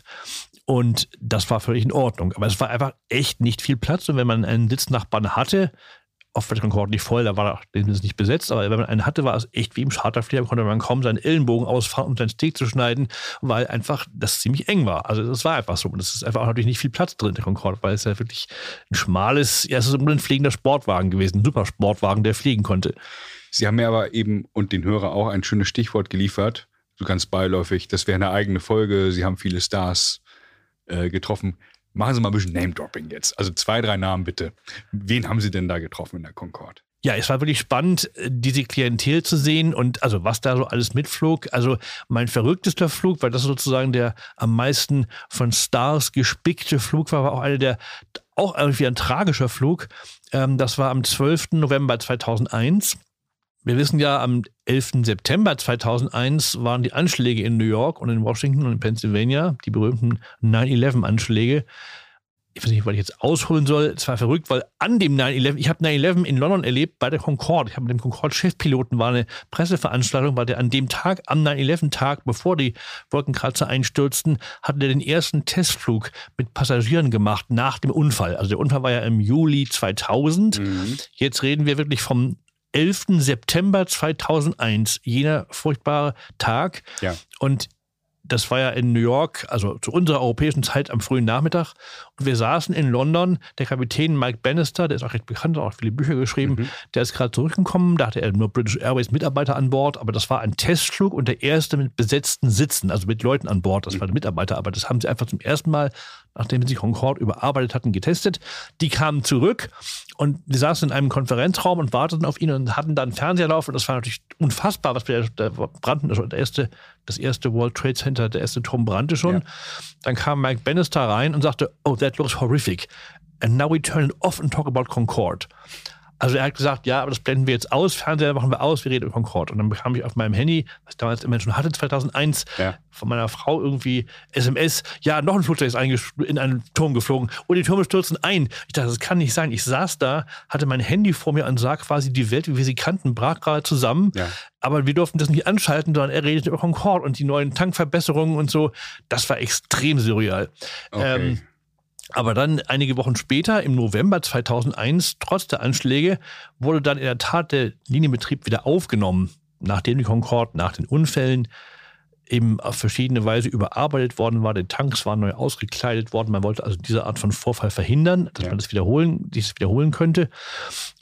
und das war völlig in Ordnung. Aber es war einfach echt nicht viel Platz und wenn man einen Sitznachbarn hatte, oft war der Concorde nicht voll, da war der Sitz nicht besetzt, aber wenn man einen hatte, war es echt wie im Charterflieger, konnte man kaum seinen Ellenbogen ausfahren, um seinen Steak zu schneiden, weil einfach das ziemlich eng war. Also das war einfach so und es ist einfach auch natürlich nicht viel Platz drin, der Concorde, weil es ja wirklich ein schmales, ja es ist ein fliegender Sportwagen gewesen, ein super Sportwagen, der fliegen konnte. Sie haben mir aber eben und den Hörer auch ein schönes Stichwort geliefert, so ganz beiläufig. Das wäre eine eigene Folge. Sie haben viele Stars äh, getroffen. Machen Sie mal ein bisschen Name-Dropping jetzt. Also zwei, drei Namen bitte. Wen haben Sie denn da getroffen in der Concorde? Ja, es war wirklich spannend, diese Klientel zu sehen und also was da so alles mitflog. Also mein verrücktester Flug, weil das sozusagen der am meisten von Stars gespickte Flug war, war auch einer der, auch irgendwie ein tragischer Flug. Ähm, das war am zwölften November zweitausendeins. Wir wissen ja, am elften September zweitausendeins waren die Anschläge in New York und in Washington und in Pennsylvania, die berühmten nine eleven Anschläge. Ich weiß nicht, was ich jetzt ausholen soll. Es war verrückt, weil an dem nine eleven, ich habe nine eleven in London erlebt bei der Concorde. Ich habe mit dem Concorde-Chefpiloten, war eine Presseveranstaltung, weil der an dem Tag, am nine eleven Tag, bevor die Wolkenkratzer einstürzten, hatte der den ersten Testflug mit Passagieren gemacht nach dem Unfall. Also der Unfall war ja im Juli zweitausend. Mhm. Jetzt reden wir wirklich vom elften September zweitausendeins, jener furchtbare Tag. Ja. Und das war ja in New York, also zu unserer europäischen Zeit am frühen Nachmittag. Und wir saßen in London, der Kapitän Mike Bannister, der ist auch recht bekannt, hat auch viele Bücher geschrieben, mhm. der ist gerade zurückgekommen, da hatte er nur British Airways Mitarbeiter an Bord, aber das war ein Testflug und der erste mit besetzten Sitzen, also mit Leuten an Bord, das mhm. waren Mitarbeiter, aber das haben sie einfach zum ersten Mal, nachdem sie Concorde überarbeitet hatten, getestet. Die kamen zurück und wir saßen in einem Konferenzraum und warteten auf ihn und hatten dann einen Fernseher laufen und das war natürlich unfassbar, was wir da brannten, also der erste, das erste World Trade Center, der erste Turm brannte schon. Ja. Dann kam Mike Bannister rein und sagte, oh, that looks horrific. And now we turn it off and talk about Concorde. Also er hat gesagt, ja, aber das blenden wir jetzt aus, Fernseher machen wir aus, wir reden über Concorde. Und dann bekam ich auf meinem Handy, was ich damals immer schon hatte, zweitausendeins, ja. von meiner Frau irgendwie S M S, ja, noch ein Flugzeug ist in einen Turm geflogen und die Türme stürzen ein. Ich dachte, das kann nicht sein. Ich saß da, hatte mein Handy vor mir und sah quasi die Welt, wie wir sie kannten, brach gerade zusammen. Ja. Aber wir durften das nicht anschalten, sondern er redete über Concorde und die neuen Tankverbesserungen und so. Das war extrem surreal. Okay. Ähm, Aber dann einige Wochen später, im November zweitausendeins, trotz der Anschläge, wurde dann in der Tat der Linienbetrieb wieder aufgenommen, nachdem die Concorde nach den Unfällen eben auf verschiedene Weise überarbeitet worden war. Die Tanks waren neu ausgekleidet worden. Man wollte also diese Art von Vorfall verhindern, dass ja. man das wiederholen, dieses wiederholen könnte.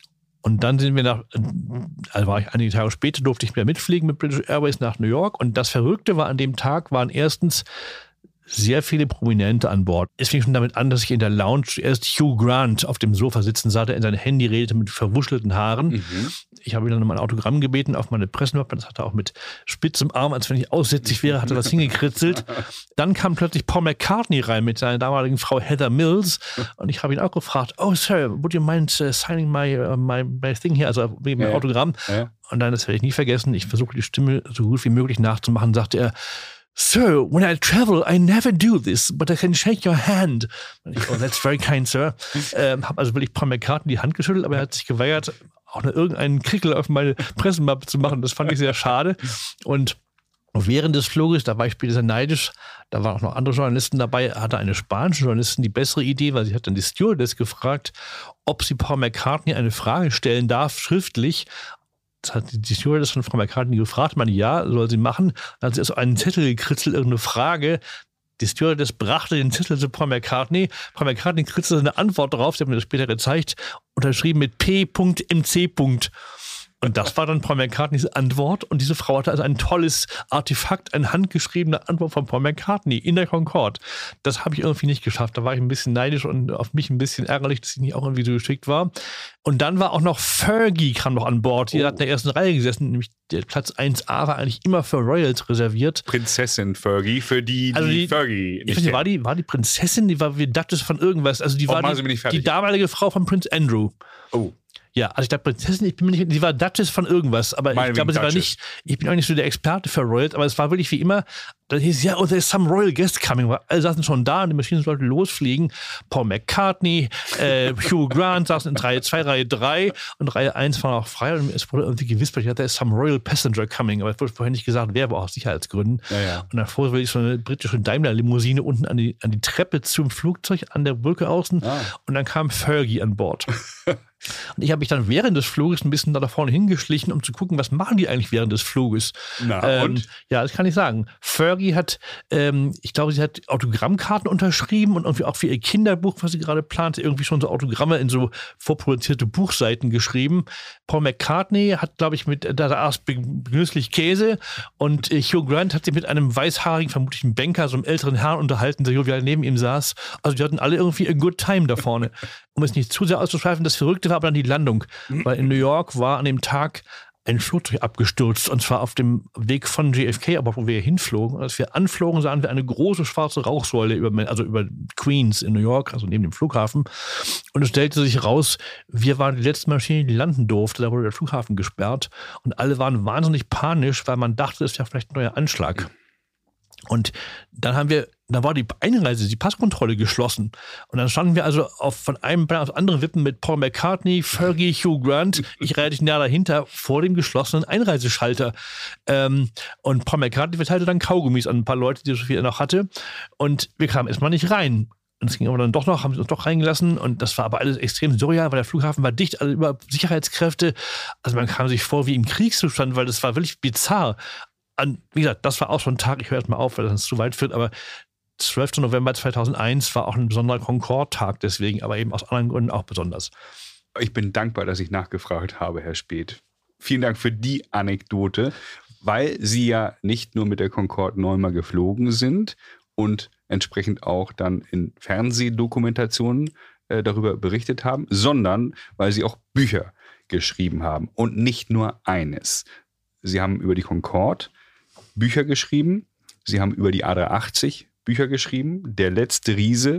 Und dann sind wir nach, also war ich einige Tage später, durfte ich wieder mitfliegen mit British Airways nach New York. Und das Verrückte war, an dem Tag waren erstens sehr viele Prominente an Bord. Es fing schon damit an, dass ich in der Lounge zuerst Hugh Grant auf dem Sofa sitzen sah, der in sein Handy redete mit verwuschelten Haaren. Mhm. Ich habe ihn dann um ein Autogramm gebeten auf meine Pressemappe. Das hat er auch mit spitzem Arm, als wenn ich aussätzig wäre, hat er das hingekritzelt. Dann kam plötzlich Paul McCartney rein mit seiner damaligen Frau Heather Mills. Und ich habe ihn auch gefragt, oh Sir, would you mind uh, signing my, uh, my, my thing here, also wegen meinem ja, Autogramm. Ja. Und dann, das werde ich nie vergessen, ich versuche die Stimme so gut wie möglich nachzumachen, sagte er, Sir, when I travel, I never do this, but I can shake your hand. Und ich, oh, that's very kind, Sir. Ähm, habe also wirklich Paul McCartney die Hand geschüttelt, aber er hat sich geweigert, auch nur irgendeinen Krickel auf meine Pressemappe zu machen. Das fand ich sehr schade. Und während des Fluges, da war ich später sehr neidisch, da waren auch noch andere Journalisten dabei, hatte eine spanische Journalistin die bessere Idee, weil sie hat dann die Stewardess gefragt, ob sie Paul McCartney eine Frage stellen darf, schriftlich. Das hat die Stewardess von Frau McCartney gefragt, man, ja, soll sie machen. Dann hat sie erst einen Zettel gekritzelt, irgendeine Frage. Die Stewardess brachte den Zettel zu Paul McCartney. Paul McCartney kritzelte eine Antwort drauf, sie hat mir das später gezeigt, unterschrieben mit P M C. Und das war dann Paul McCartneys Antwort. Und diese Frau hatte also ein tolles Artefakt, eine handgeschriebene Antwort von Paul McCartney in der Concorde. Das habe ich irgendwie nicht geschafft. Da war ich ein bisschen neidisch und auf mich ein bisschen ärgerlich, dass ich nicht auch irgendwie so geschickt war. Und dann war auch noch Fergie kam noch an Bord. Die oh. hat in der ersten Reihe gesessen, nämlich der Platz eins A war eigentlich immer für Royals reserviert. Prinzessin Fergie, für die, die, also die Fergie nicht ich weiß, war die War die Prinzessin? Die war wie Duchess von irgendwas. Also die oh, war die, die damalige Frau von Prince Andrew. Oh. Ja, also ich glaube, Prinzessin, ich bin mir nicht, sie war Duchess von irgendwas, aber Meine ich glaube, sie Duchess. war nicht, ich bin auch nicht so der Experte für Royals, aber es war wirklich wie immer, da hieß ja, oh, there's some royal guest coming. Alle saßen schon da und die Maschinen sollten losfliegen. Paul McCartney, äh, Hugh Grant saßen in Reihe zwei, Reihe drei und Reihe eins war noch frei und es wurde irgendwie gewispert, ja, there's some royal passenger coming, aber es wurde vorher nicht gesagt, wer, aber auch aus Sicherheitsgründen. Ja, ja. Und davor will ich so eine britische Daimler-Limousine unten an die, an die Treppe zum Flugzeug, an der Brücke außen ah. und dann kam Fergie an Bord. Und ich habe mich dann während des Fluges ein bisschen da vorne hingeschlichen, um zu gucken, was machen die eigentlich während des Fluges. Na, ähm, und? Ja, das kann ich sagen. Fergie hat, ähm, ich glaube, sie hat Autogrammkarten unterschrieben und irgendwie auch für ihr Kinderbuch, was sie gerade plante, irgendwie schon so Autogramme in so vorproduzierte Buchseiten geschrieben. Paul McCartney hat, glaube ich, mit, da aß genüsslich Käse und äh, Hugh Grant hat sich mit einem weißhaarigen, vermutlich einem Banker, so einem älteren Herrn unterhalten, der jovial neben ihm saß. Also die hatten alle irgendwie a good time da vorne. Um es nicht zu sehr auszuschweifen, das Verrückte war aber dann die Landung, weil in New York war an dem Tag ein Flugzeug abgestürzt und zwar auf dem Weg von J F K, aber wo wir hinflogen. Und als wir anflogen, sahen wir eine große schwarze Rauchsäule über, also über Queens in New York, also neben dem Flughafen. Und es stellte sich raus, wir waren die letzte Maschine, die landen durfte. Da wurde der Flughafen gesperrt und alle waren wahnsinnig panisch, weil man dachte, es wäre vielleicht ein neuer Anschlag. Und dann haben wir, da war die Einreise, die Passkontrolle geschlossen. Und dann standen wir also auf, von einem Bein aufs andere Wippen mit Paul McCartney, Fergie, Hugh Grant, ich relativ näher dahinter, vor dem geschlossenen Einreiseschalter. Ähm, und Paul McCartney verteilte dann Kaugummis an ein paar Leute, die so viel er noch hatte. Und wir kamen erstmal nicht rein. Und es ging aber dann doch noch, haben sie uns doch reingelassen. Und das war aber alles extrem surreal, weil der Flughafen war dicht, also über Sicherheitskräfte. Also man kam sich vor wie im Kriegszustand, weil das war wirklich bizarr. An, wie gesagt, das war auch so ein Tag, ich höre jetzt mal auf, weil das zu weit führt, aber zwölfter November zweitausendeins war auch ein besonderer Concorde-Tag deswegen, aber eben aus anderen Gründen auch besonders. Ich bin dankbar, dass ich nachgefragt habe, Herr Späth. Vielen Dank für die Anekdote, weil Sie ja nicht nur mit der Concorde neunmal geflogen sind und entsprechend auch dann in Fernsehdokumentationen äh, darüber berichtet haben, sondern weil Sie auch Bücher geschrieben haben und nicht nur eines. Sie haben über die Concorde Bücher geschrieben, Sie haben über die A drei achtzig Bücher geschrieben, Der letzte Riese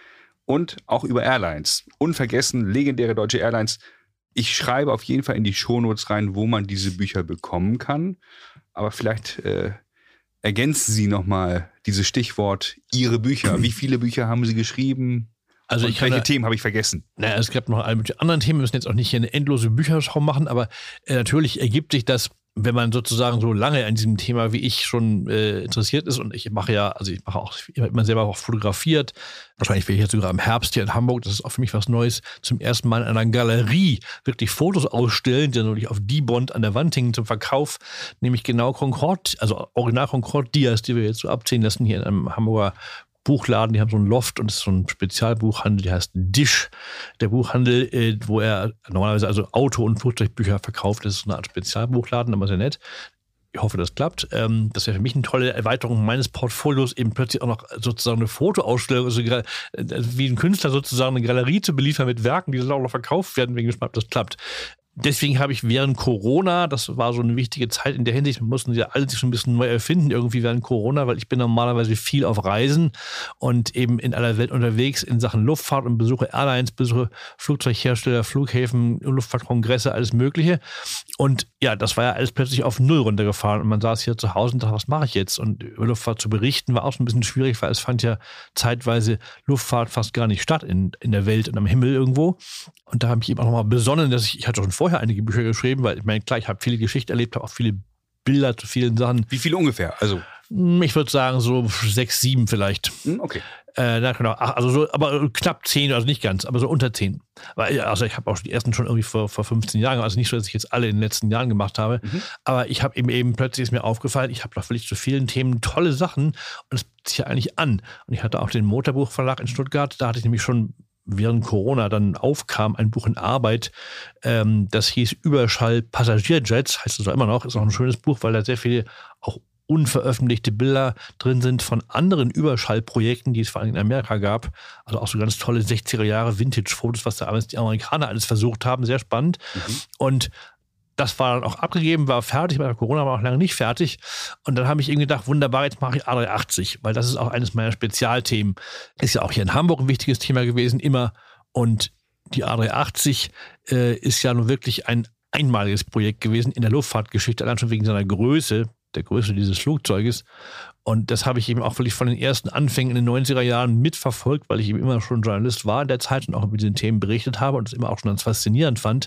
und auch über Airlines. Unvergessen, legendäre deutsche Airlines. Ich schreibe auf jeden Fall in die Shownotes rein, wo man diese Bücher bekommen kann. Aber vielleicht äh, ergänzen Sie nochmal dieses Stichwort Ihre Bücher. Wie viele Bücher haben Sie geschrieben? Also ich welche da, Themen habe ich vergessen? Naja, es gab noch alle möglichen anderen Themen. Wir müssen jetzt auch nicht hier eine endlose Bücherschau machen, aber äh, natürlich ergibt sich das, wenn man sozusagen so lange an diesem Thema wie ich schon äh, interessiert ist, und ich mache ja, also ich mache auch, ich habe immer selber auch fotografiert, wahrscheinlich werde ich jetzt sogar im Herbst hier in Hamburg, das ist auch für mich was Neues, zum ersten Mal in einer Galerie wirklich Fotos ausstellen, die natürlich auf D-Bond an der Wand hängen zum Verkauf, nämlich genau Concorde, also Original Concorde Dias, die wir jetzt so abziehen lassen hier in einem Hamburger Buchladen, die haben so einen Loft und es ist so ein Spezialbuchhandel, der heißt Dish. Der Buchhandel, äh, wo er normalerweise also Auto- und Flugzeugbücher verkauft, das ist so eine Art Spezialbuchladen, aber sehr nett. Ich hoffe, das klappt. Ähm, das wäre für mich eine tolle Erweiterung meines Portfolios, eben plötzlich auch noch sozusagen eine Fotoausstellung, also wie ein Künstler sozusagen eine Galerie zu beliefern mit Werken, die dann auch noch verkauft werden. Bin gespannt, ob das klappt. Deswegen habe ich während Corona, das war so eine wichtige Zeit in der Hinsicht, wir mussten ja alle sich schon ein bisschen neu erfinden irgendwie während Corona, weil ich bin normalerweise viel auf Reisen und eben in aller Welt unterwegs in Sachen Luftfahrt und besuche Airlines, besuche Flugzeughersteller, Flughäfen, Luftfahrtkongresse, alles Mögliche. Und ja, das war ja alles plötzlich auf Null runtergefahren und man saß hier zu Hause und dachte, was mache ich jetzt? Und über Luftfahrt zu berichten war auch so ein bisschen schwierig, weil es fand ja zeitweise Luftfahrt fast gar nicht statt in, in der Welt und am Himmel irgendwo. Und da habe ich eben auch nochmal besonnen, dass ich, ich hatte schon vorher einige Bücher geschrieben, weil ich meine, klar, ich habe viele Geschichten erlebt, habe auch viele Bilder zu vielen Sachen. Wie viele ungefähr? Also ich würde sagen so sechs, sieben vielleicht. Okay. Äh, na, genau, also so, aber knapp zehn, also nicht ganz, aber so unter zehn. Weil, also ich habe auch die ersten schon irgendwie vor, vor fünfzehn Jahren, also nicht so, dass ich jetzt alle in den letzten Jahren gemacht habe, mhm. aber ich habe eben eben plötzlich ist mir aufgefallen, ich habe doch wirklich zu vielen Themen tolle Sachen und es zieht sich ja eigentlich an. Und ich hatte auch den Motorbuchverlag in Stuttgart, da hatte ich nämlich schon während Corona dann aufkam, ein Buch in Arbeit, ähm, das hieß Überschall Passagierjets, heißt es auch immer noch, ist auch ein schönes Buch, weil da sehr viele auch unveröffentlichte Bilder drin sind von anderen Überschallprojekten, die es vor allem in Amerika gab. Also auch so ganz tolle sechziger Jahre Vintage-Fotos, was da damals die Amerikaner alles versucht haben, sehr spannend. Mhm. Und das war dann auch abgegeben, war fertig, weil Corona war auch lange nicht fertig. Und dann habe ich irgendwie gedacht, wunderbar, jetzt mache ich A dreihundertachtzig, weil das ist auch eines meiner Spezialthemen. Ist ja auch hier in Hamburg ein wichtiges Thema gewesen, immer. Und die A dreihundertachtzig äh, ist ja nun wirklich ein einmaliges Projekt gewesen in der Luftfahrtgeschichte, allein schon wegen seiner Größe, der Größe dieses Flugzeuges. Und das habe ich eben auch wirklich von den ersten Anfängen in den neunziger Jahren mitverfolgt, weil ich eben immer schon Journalist war in der Zeit und auch über diese Themen berichtet habe und es immer auch schon ganz faszinierend fand.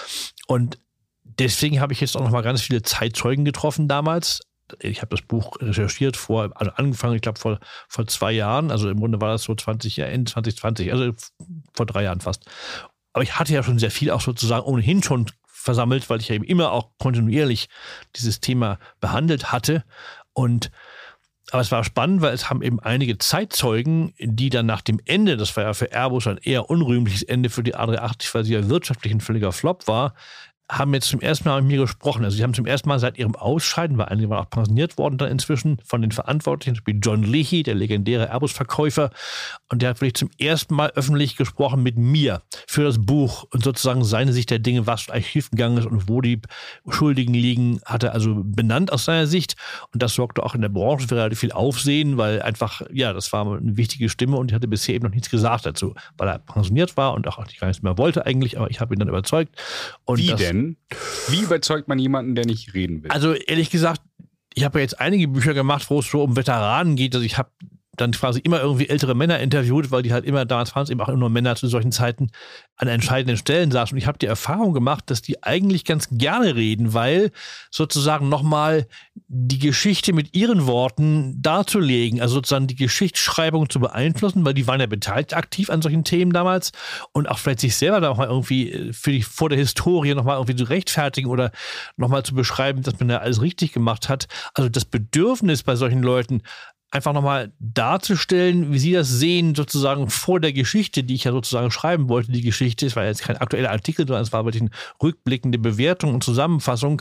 Und deswegen habe ich jetzt auch noch mal ganz viele Zeitzeugen getroffen damals. Ich habe das Buch recherchiert vor, also angefangen, ich glaube vor, vor zwei Jahren. Also im Grunde war das so zwanzig, ja, Ende zwanzig zwanzig, also vor drei Jahren fast. Aber ich hatte ja schon sehr viel auch sozusagen ohnehin schon versammelt, weil ich ja eben immer auch kontinuierlich dieses Thema behandelt hatte. Und aber es war spannend, weil es haben eben einige Zeitzeugen, die dann nach dem Ende, das war ja für Airbus ein eher unrühmliches Ende für die A dreihundertachtzig, weil sie ja wirtschaftlich ein völliger Flop war, haben jetzt zum ersten Mal mit mir gesprochen. Also sie haben zum ersten Mal seit ihrem Ausscheiden, weil einige waren auch pensioniert worden dann inzwischen von den Verantwortlichen, zum Beispiel John Leahy, der legendäre Airbus-Verkäufer. Und der hat wirklich zum ersten Mal öffentlich gesprochen mit mir für das Buch und sozusagen seine Sicht der Dinge, was eigentlich schiefgegangen ist und wo die Schuldigen liegen, hat er also benannt aus seiner Sicht. Und das sorgte auch in der Branche für relativ viel Aufsehen, weil einfach, ja, das war eine wichtige Stimme und ich hatte bisher eben noch nichts gesagt dazu, weil er pensioniert war und auch gar nichts mehr wollte eigentlich, aber ich habe ihn dann überzeugt. Und Wie das, denn? Wie überzeugt man jemanden, der nicht reden will? Also ehrlich gesagt, ich habe ja jetzt einige Bücher gemacht, wo es so um Veteranen geht. Also ich habe dann quasi immer irgendwie ältere Männer interviewt, weil die halt immer, damals waren es eben auch nur Männer zu solchen Zeiten, an entscheidenden Stellen saßen. Und ich habe die Erfahrung gemacht, dass die eigentlich ganz gerne reden, weil sozusagen nochmal die Geschichte mit ihren Worten darzulegen, also sozusagen die Geschichtsschreibung zu beeinflussen, weil die waren ja beteiligt aktiv an solchen Themen damals und auch vielleicht sich selber da nochmal irgendwie für die, vor der Historie nochmal irgendwie zu rechtfertigen oder nochmal zu beschreiben, dass man da alles richtig gemacht hat. Also das Bedürfnis bei solchen Leuten, einfach nochmal darzustellen, wie sie das sehen, sozusagen vor der Geschichte, die ich ja sozusagen schreiben wollte, die Geschichte, es war jetzt kein aktueller Artikel, sondern es war wirklich eine rückblickende Bewertung und Zusammenfassung.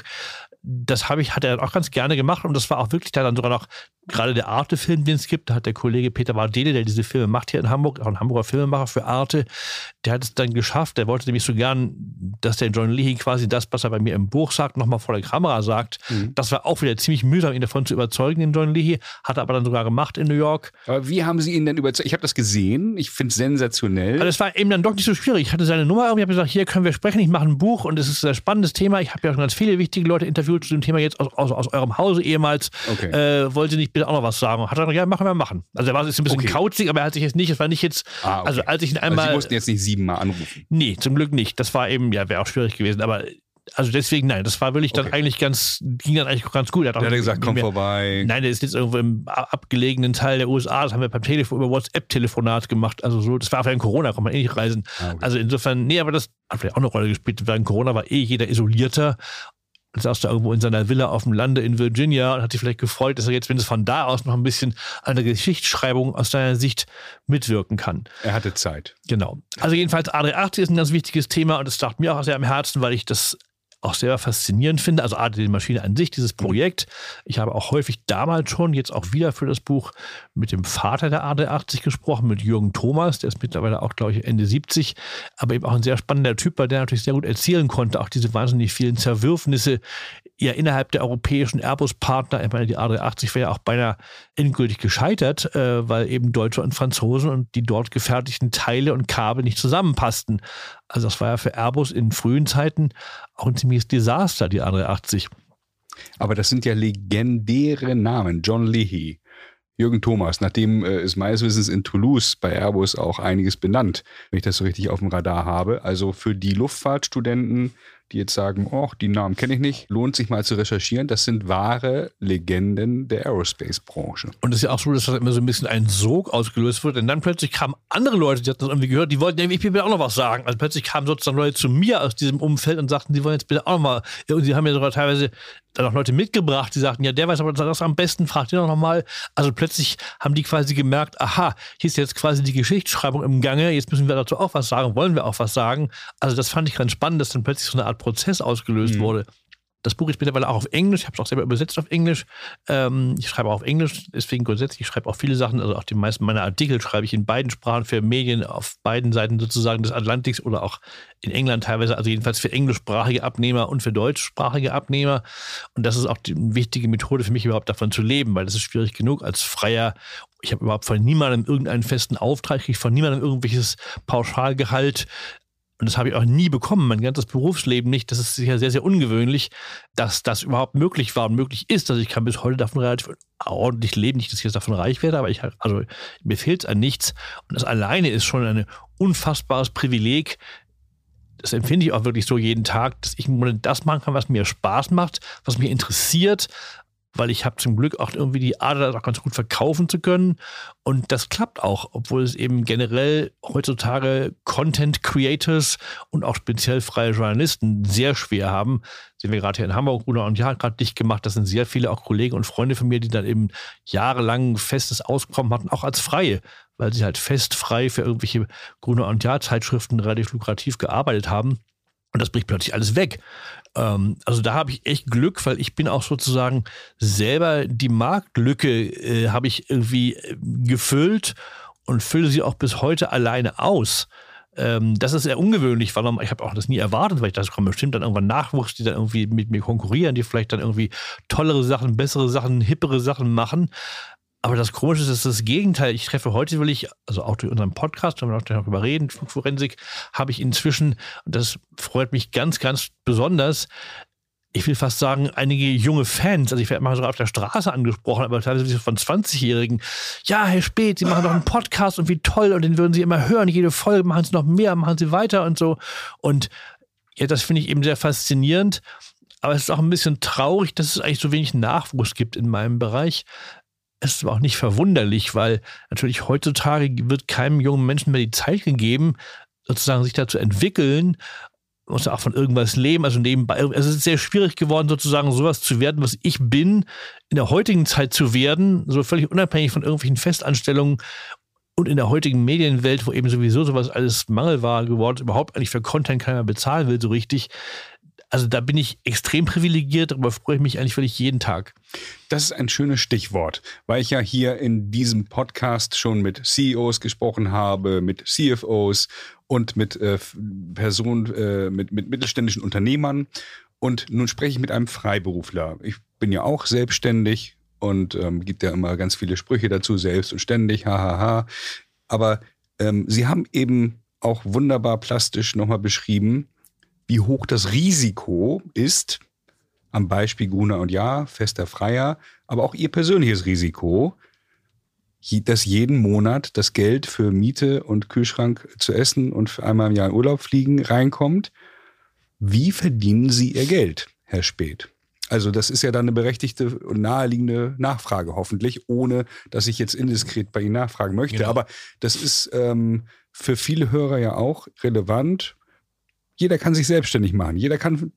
Das habe ich, hat er auch ganz gerne gemacht und das war auch wirklich da dann sogar noch, gerade der Arte-Film, den es gibt, da hat der Kollege Peter Bardele, der diese Filme macht hier in Hamburg, auch ein Hamburger Filmemacher für Arte, der hat es dann geschafft, der wollte nämlich so gern, dass der John Leahy quasi das, was er bei mir im Buch sagt, nochmal vor der Kamera sagt. Mhm. Das war auch wieder ziemlich mühsam, ihn davon zu überzeugen, den John Leahy, hat er aber dann sogar gemacht in New York. Aber wie haben Sie ihn denn überzeugt? Ich habe das gesehen, ich finde es sensationell. Also es war eben dann doch nicht so schwierig. Ich hatte seine Nummer irgendwie, habe gesagt, hier können wir sprechen, ich mache ein Buch und es ist ein sehr spannendes Thema. Ich habe ja schon ganz viele wichtige Leute interviewt zu dem Thema jetzt aus, aus, aus eurem Hause ehemals. Okay. Äh, wollte nicht bitte auch noch was sagen? Hat er gesagt, ja, machen wir, machen. Also er war jetzt ein bisschen okay. kauzig, aber er hat sich jetzt nicht, es war nicht jetzt, ah, okay. also als ich ihn einmal... Also Sie mussten jetzt nicht siebenmal anrufen? Nee, zum Glück nicht. Das war eben, ja, wäre auch schwierig gewesen, aber also deswegen, nein, das war wirklich dann okay. eigentlich ganz, ging dann eigentlich ganz gut. Er hat, auch, hat er gesagt, komm mehr, vorbei. Nein, der ist jetzt irgendwo im abgelegenen Teil der U S A, das haben wir beim Telefon, über WhatsApp-Telefonat gemacht, also so, das war während Corona, kann man eh nicht reisen. Ah, okay. Also insofern, nee, aber das hat vielleicht auch eine Rolle gespielt, während Corona war eh jeder isolierter. und saß da irgendwo in seiner Villa auf dem Lande in Virginia und hat sich vielleicht gefreut, dass er jetzt, wenn es von da aus noch ein bisschen an der Geschichtsschreibung aus seiner Sicht mitwirken kann. Er hatte Zeit. Genau. Also jedenfalls A drei achtzig ist ein ganz wichtiges Thema und es lag mir auch sehr am Herzen, weil ich das auch sehr faszinierend finde. Also A, die Maschine an sich, dieses Projekt. Ich habe auch häufig damals schon, jetzt auch wieder für das Buch, mit dem Vater der A drei achtzig gesprochen, mit Jürgen Thomas. Der ist mittlerweile auch, glaube ich, Ende siebzig. Aber eben auch ein sehr spannender Typ, weil der natürlich sehr gut erzählen konnte. Auch diese wahnsinnig vielen Zerwürfnisse ja innerhalb der europäischen Airbus-Partner. Ich meine, die A drei achtzig wäre ja auch beinahe endgültig gescheitert, äh, weil eben Deutsche und Franzosen und die dort gefertigten Teile und Kabel nicht zusammenpassten. Also das war ja für Airbus in frühen Zeiten auch ein ziemliches Desaster, die A drei achtzig. Aber das sind ja legendäre Namen. John Leahy, Jürgen Thomas, nachdem äh, ist meines Wissens in Toulouse bei Airbus auch einiges benannt, wenn ich das so richtig auf dem Radar habe. Also für die Luftfahrtstudenten, die jetzt sagen, oh, die Namen kenne ich nicht, lohnt sich mal zu recherchieren. Das sind wahre Legenden der Aerospace-Branche. Und es ist ja auch so, dass das immer so ein bisschen ein Sog ausgelöst wird. Und dann plötzlich kamen andere Leute, die hatten das irgendwie gehört, die wollten ja, ich will bitte auch noch was sagen. Also plötzlich kamen sozusagen Leute zu mir aus diesem Umfeld und sagten, die wollen jetzt bitte auch noch mal. Und sie haben ja sogar teilweise dann auch Leute mitgebracht, die sagten, ja, der weiß aber das am besten, fragt ihr doch noch mal. Also plötzlich haben die quasi gemerkt, aha, hier ist jetzt quasi die Geschichtsschreibung im Gange, jetzt müssen wir dazu auch was sagen, wollen wir auch was sagen. Also das fand ich ganz spannend, dass dann plötzlich so eine Art Prozess ausgelöst mhm. wurde. Das Buch ist mittlerweile auch auf Englisch, ich habe es auch selber übersetzt auf Englisch. Ähm, ich schreibe auch auf Englisch, deswegen grundsätzlich, ich schreibe auch viele Sachen, also auch die meisten meiner Artikel schreibe ich in beiden Sprachen für Medien auf beiden Seiten sozusagen des Atlantiks oder auch in England teilweise, also jedenfalls für englischsprachige Abnehmer und für deutschsprachige Abnehmer. Und das ist auch die wichtige Methode für mich überhaupt davon zu leben, weil das ist schwierig genug als Freier. Ich habe überhaupt von niemandem irgendeinen festen Auftrag, ich kriege von niemandem irgendwelches Pauschalgehalt. Und das habe ich auch nie bekommen, mein ganzes Berufsleben nicht. Das ist sicher sehr, sehr ungewöhnlich, dass das überhaupt möglich war und möglich ist. Also ich kann bis heute davon relativ ordentlich leben. Nicht, dass ich jetzt davon reich werde, aber ich, also mir fehlt es an nichts. Und das alleine ist schon ein unfassbares Privileg. Das empfinde ich auch wirklich so jeden Tag, dass ich das machen kann, was mir Spaß macht, was mich interessiert. Weil ich habe zum Glück auch irgendwie die Art, das auch ganz gut verkaufen zu können. Und das klappt auch, obwohl es eben generell heutzutage Content Creators und auch speziell freie Journalisten sehr schwer haben. Sehen wir gerade hier in Hamburg, Gruner und Jahr gerade dicht gemacht. Das sind sehr viele auch Kollegen und Freunde von mir, die dann eben jahrelang festes Auskommen hatten, auch als Freie, weil sie halt fest frei für irgendwelche Gruner und Jahr Zeitschriften relativ lukrativ gearbeitet haben. Und das bricht plötzlich alles weg. Ähm, also da habe ich echt Glück, weil ich bin auch sozusagen selber die Marktlücke äh, habe ich irgendwie gefüllt und fülle sie auch bis heute alleine aus. Ähm, das ist sehr ungewöhnlich, weil ich habe auch das nie erwartet, weil ich dachte, es kommen bestimmt dann irgendwann Nachwuchs, die dann irgendwie mit mir konkurrieren, die vielleicht dann irgendwie tollere Sachen, bessere Sachen, hippere Sachen machen. Aber das Komische ist, dass das Gegenteil. Ich treffe heute will ich, also auch durch unseren Podcast, wenn wir noch darüber reden, Flugforensik, habe ich inzwischen, und das freut mich ganz, ganz besonders, ich will fast sagen, einige junge Fans, also ich werde mal sogar auf der Straße angesprochen, aber teilweise von zwanzigjährigen. Ja, Herr Späth, Sie machen doch einen Podcast und wie toll und den würden Sie immer hören, jede Folge machen Sie noch mehr, machen Sie weiter und so. Und ja, das finde ich eben sehr faszinierend, aber es ist auch ein bisschen traurig, dass es eigentlich so wenig Nachwuchs gibt in meinem Bereich. Es ist aber auch nicht verwunderlich, weil natürlich heutzutage wird keinem jungen Menschen mehr die Zeit gegeben, sozusagen sich da zu entwickeln, muss auch von irgendwas leben, also nebenbei. Also es ist sehr schwierig geworden, sozusagen sowas zu werden, was ich bin, in der heutigen Zeit zu werden, so völlig unabhängig von irgendwelchen Festanstellungen und in der heutigen Medienwelt, wo eben sowieso sowas alles Mangelware geworden ist, überhaupt eigentlich für Content keiner bezahlen will so richtig. Also da bin ich extrem privilegiert, darüber freue ich mich eigentlich wirklich jeden Tag. Das ist ein schönes Stichwort, weil ich ja hier in diesem Podcast schon mit C E Os gesprochen habe, mit C F Os und mit äh, Personen, äh, mit, mit mittelständischen Unternehmern. Und nun spreche ich mit einem Freiberufler. Ich bin ja auch selbstständig und ähm, gibt ja immer ganz viele Sprüche dazu, selbst und ständig, hahaha. Aber ähm, Sie haben eben auch wunderbar plastisch nochmal beschrieben, wie hoch das Risiko ist, am Beispiel Gruner und Jahr, fester Freier, aber auch Ihr persönliches Risiko, dass jeden Monat das Geld für Miete und Kühlschrank zu essen und für einmal im Jahr in Urlaub fliegen reinkommt. Wie verdienen Sie Ihr Geld, Herr Späth? Also das ist ja dann eine berechtigte und naheliegende Nachfrage, hoffentlich, ohne dass ich jetzt indiskret bei Ihnen nachfragen möchte. Genau. Aber das ist ähm, für viele Hörer ja auch relevant. Jeder kann sich selbstständig machen. Jeder kann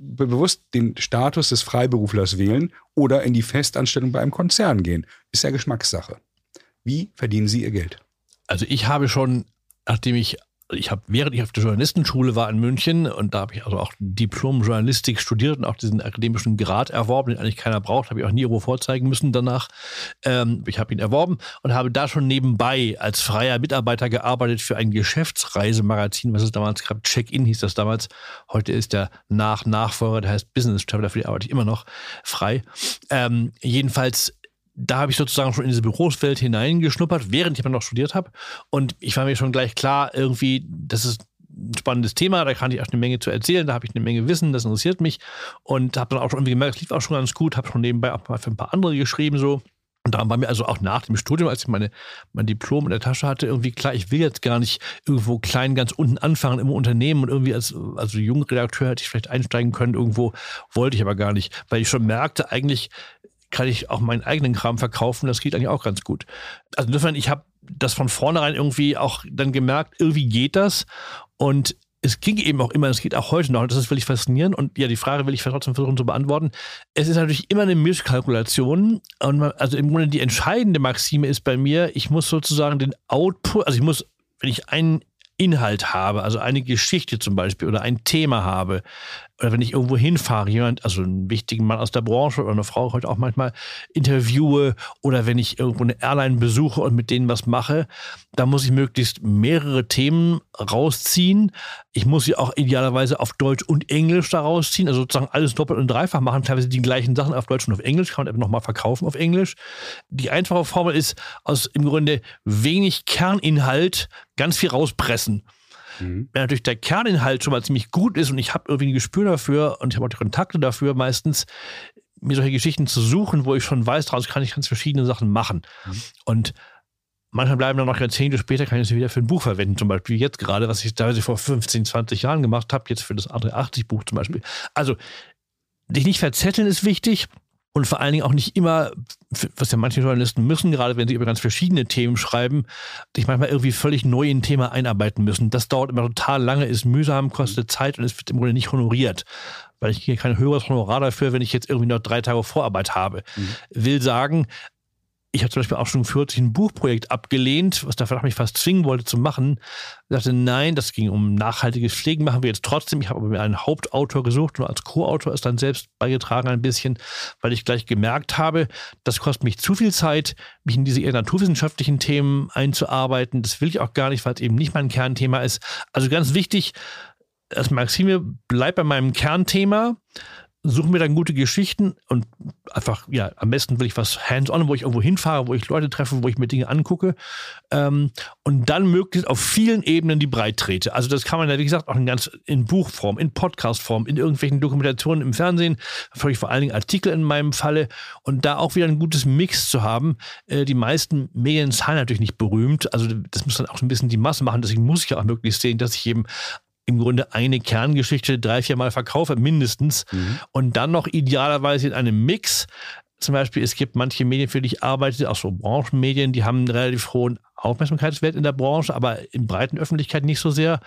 be- bewusst den Status des Freiberuflers wählen oder in die Festanstellung bei einem Konzern gehen. Ist ja Geschmackssache. Wie verdienen Sie Ihr Geld? Also ich habe schon, nachdem ich Ich habe, während ich auf der Journalistenschule war in München, und da habe ich also auch Diplom-Journalistik studiert und auch diesen akademischen Grad erworben, den eigentlich keiner braucht, habe ich auch nie irgendwo vorzeigen müssen danach. Ähm, ich habe ihn erworben und habe da schon nebenbei als freier Mitarbeiter gearbeitet für ein Geschäftsreisemagazin, was es damals gab, Check-in hieß das damals. Heute ist der Nach-Nachfolger, der heißt Business Traveler, für die arbeite ich immer noch frei. Ähm, jedenfalls da habe ich sozusagen schon in diese Berufswelt hineingeschnuppert, während ich aber noch studiert habe. Und ich war mir schon gleich klar, irgendwie, das ist ein spannendes Thema, da kann ich auch eine Menge zu erzählen, da habe ich eine Menge Wissen, das interessiert mich. Und habe dann auch schon irgendwie gemerkt, es lief auch schon ganz gut, habe schon nebenbei auch mal für ein paar andere geschrieben so. Und darum war mir also auch nach dem Studium, als ich meine, mein Diplom in der Tasche hatte, irgendwie klar, ich will jetzt gar nicht irgendwo klein ganz unten anfangen im Unternehmen und irgendwie als also Jungredakteur hätte ich vielleicht einsteigen können, irgendwo wollte ich aber gar nicht, weil ich schon merkte, eigentlich kann ich auch meinen eigenen Kram verkaufen, das geht eigentlich auch ganz gut. Also insofern, ich habe das von vornherein irgendwie auch dann gemerkt, irgendwie geht das und es ging eben auch immer, es geht auch heute noch und das ist wirklich faszinierend und ja, die Frage will ich trotzdem versuchen zu beantworten. Es ist natürlich immer eine Mischkalkulation und man, also im Grunde die entscheidende Maxime ist bei mir, ich muss sozusagen den Output, also ich muss, wenn ich einen Inhalt habe, also eine Geschichte zum Beispiel oder ein Thema habe, oder wenn ich irgendwo hinfahre, jemand, also einen wichtigen Mann aus der Branche oder eine Frau heute auch manchmal interviewe oder wenn ich irgendwo eine Airline besuche und mit denen was mache, da muss ich möglichst mehrere Themen rausziehen. Ich muss sie auch idealerweise auf Deutsch und Englisch da rausziehen, also sozusagen alles doppelt und dreifach machen, teilweise die gleichen Sachen auf Deutsch und auf Englisch, kann man eben nochmal verkaufen auf Englisch. Die einfache Formel ist aus im Grunde wenig Kerninhalt ganz viel rauspressen. Mhm. Wenn natürlich der Kerninhalt schon mal ziemlich gut ist und ich habe irgendwie ein Gespür dafür und ich habe auch die Kontakte dafür meistens, mir solche Geschichten zu suchen, wo ich schon weiß, daraus kann ich ganz verschiedene Sachen machen. Mhm. Und manchmal bleiben dann noch Jahrzehnte später, kann ich das wieder für ein Buch verwenden, zum Beispiel jetzt gerade, was ich teilweise vor fünfzehn, zwanzig Jahren gemacht habe, jetzt für das A achtzig Buch zum Beispiel. Also, dich nicht verzetteln ist wichtig. Und vor allen Dingen auch nicht immer, was ja manche Journalisten müssen, gerade wenn sie über ganz verschiedene Themen schreiben, sich manchmal irgendwie völlig neu in ein Thema einarbeiten müssen. Das dauert immer total lange, ist mühsam, kostet Zeit und es wird im Grunde nicht honoriert. Weil ich hier kein höheres Honorar dafür, wenn ich jetzt irgendwie noch drei Tage Vorarbeit habe. Mhm. Will sagen, ich habe zum Beispiel auch schon kürzlich ein Buchprojekt abgelehnt, was der Verlag mich fast zwingen wollte zu machen. Ich dachte, nein, das ging um nachhaltiges Pflegen, machen wir jetzt trotzdem. Ich habe aber mir einen Hauptautor gesucht und als Co-Autor ist dann selbst beigetragen ein bisschen, weil ich gleich gemerkt habe, das kostet mich zu viel Zeit, mich in diese eher naturwissenschaftlichen Themen einzuarbeiten. Das will ich auch gar nicht, weil es eben nicht mein Kernthema ist. Also ganz wichtig, das Maxime bleibt bei meinem Kernthema, suche mir dann gute Geschichten und einfach, ja, am besten will ich was hands-on, wo ich irgendwo hinfahre, wo ich Leute treffe, wo ich mir Dinge angucke ähm, und dann möglichst auf vielen Ebenen die breit trete. Also das kann man ja, wie gesagt, auch in ganz in Buchform, in Podcastform, in irgendwelchen Dokumentationen im Fernsehen, vielleicht vor allen Dingen Artikel in meinem Falle und da auch wieder ein gutes Mix zu haben. Äh, die meisten Medien sind natürlich nicht berühmt, also das muss dann auch so ein bisschen die Masse machen, deswegen muss ich ja auch möglichst sehen, dass ich eben im Grunde eine Kerngeschichte drei, vier Mal verkaufe, mindestens. Mhm. Und dann noch idealerweise in einem Mix. Zum Beispiel, es gibt manche Medien, für die ich arbeite, auch so Branchenmedien, die haben einen relativ hohen Aufmerksamkeitswert in der Branche, aber in breiten Öffentlichkeit nicht so sehr.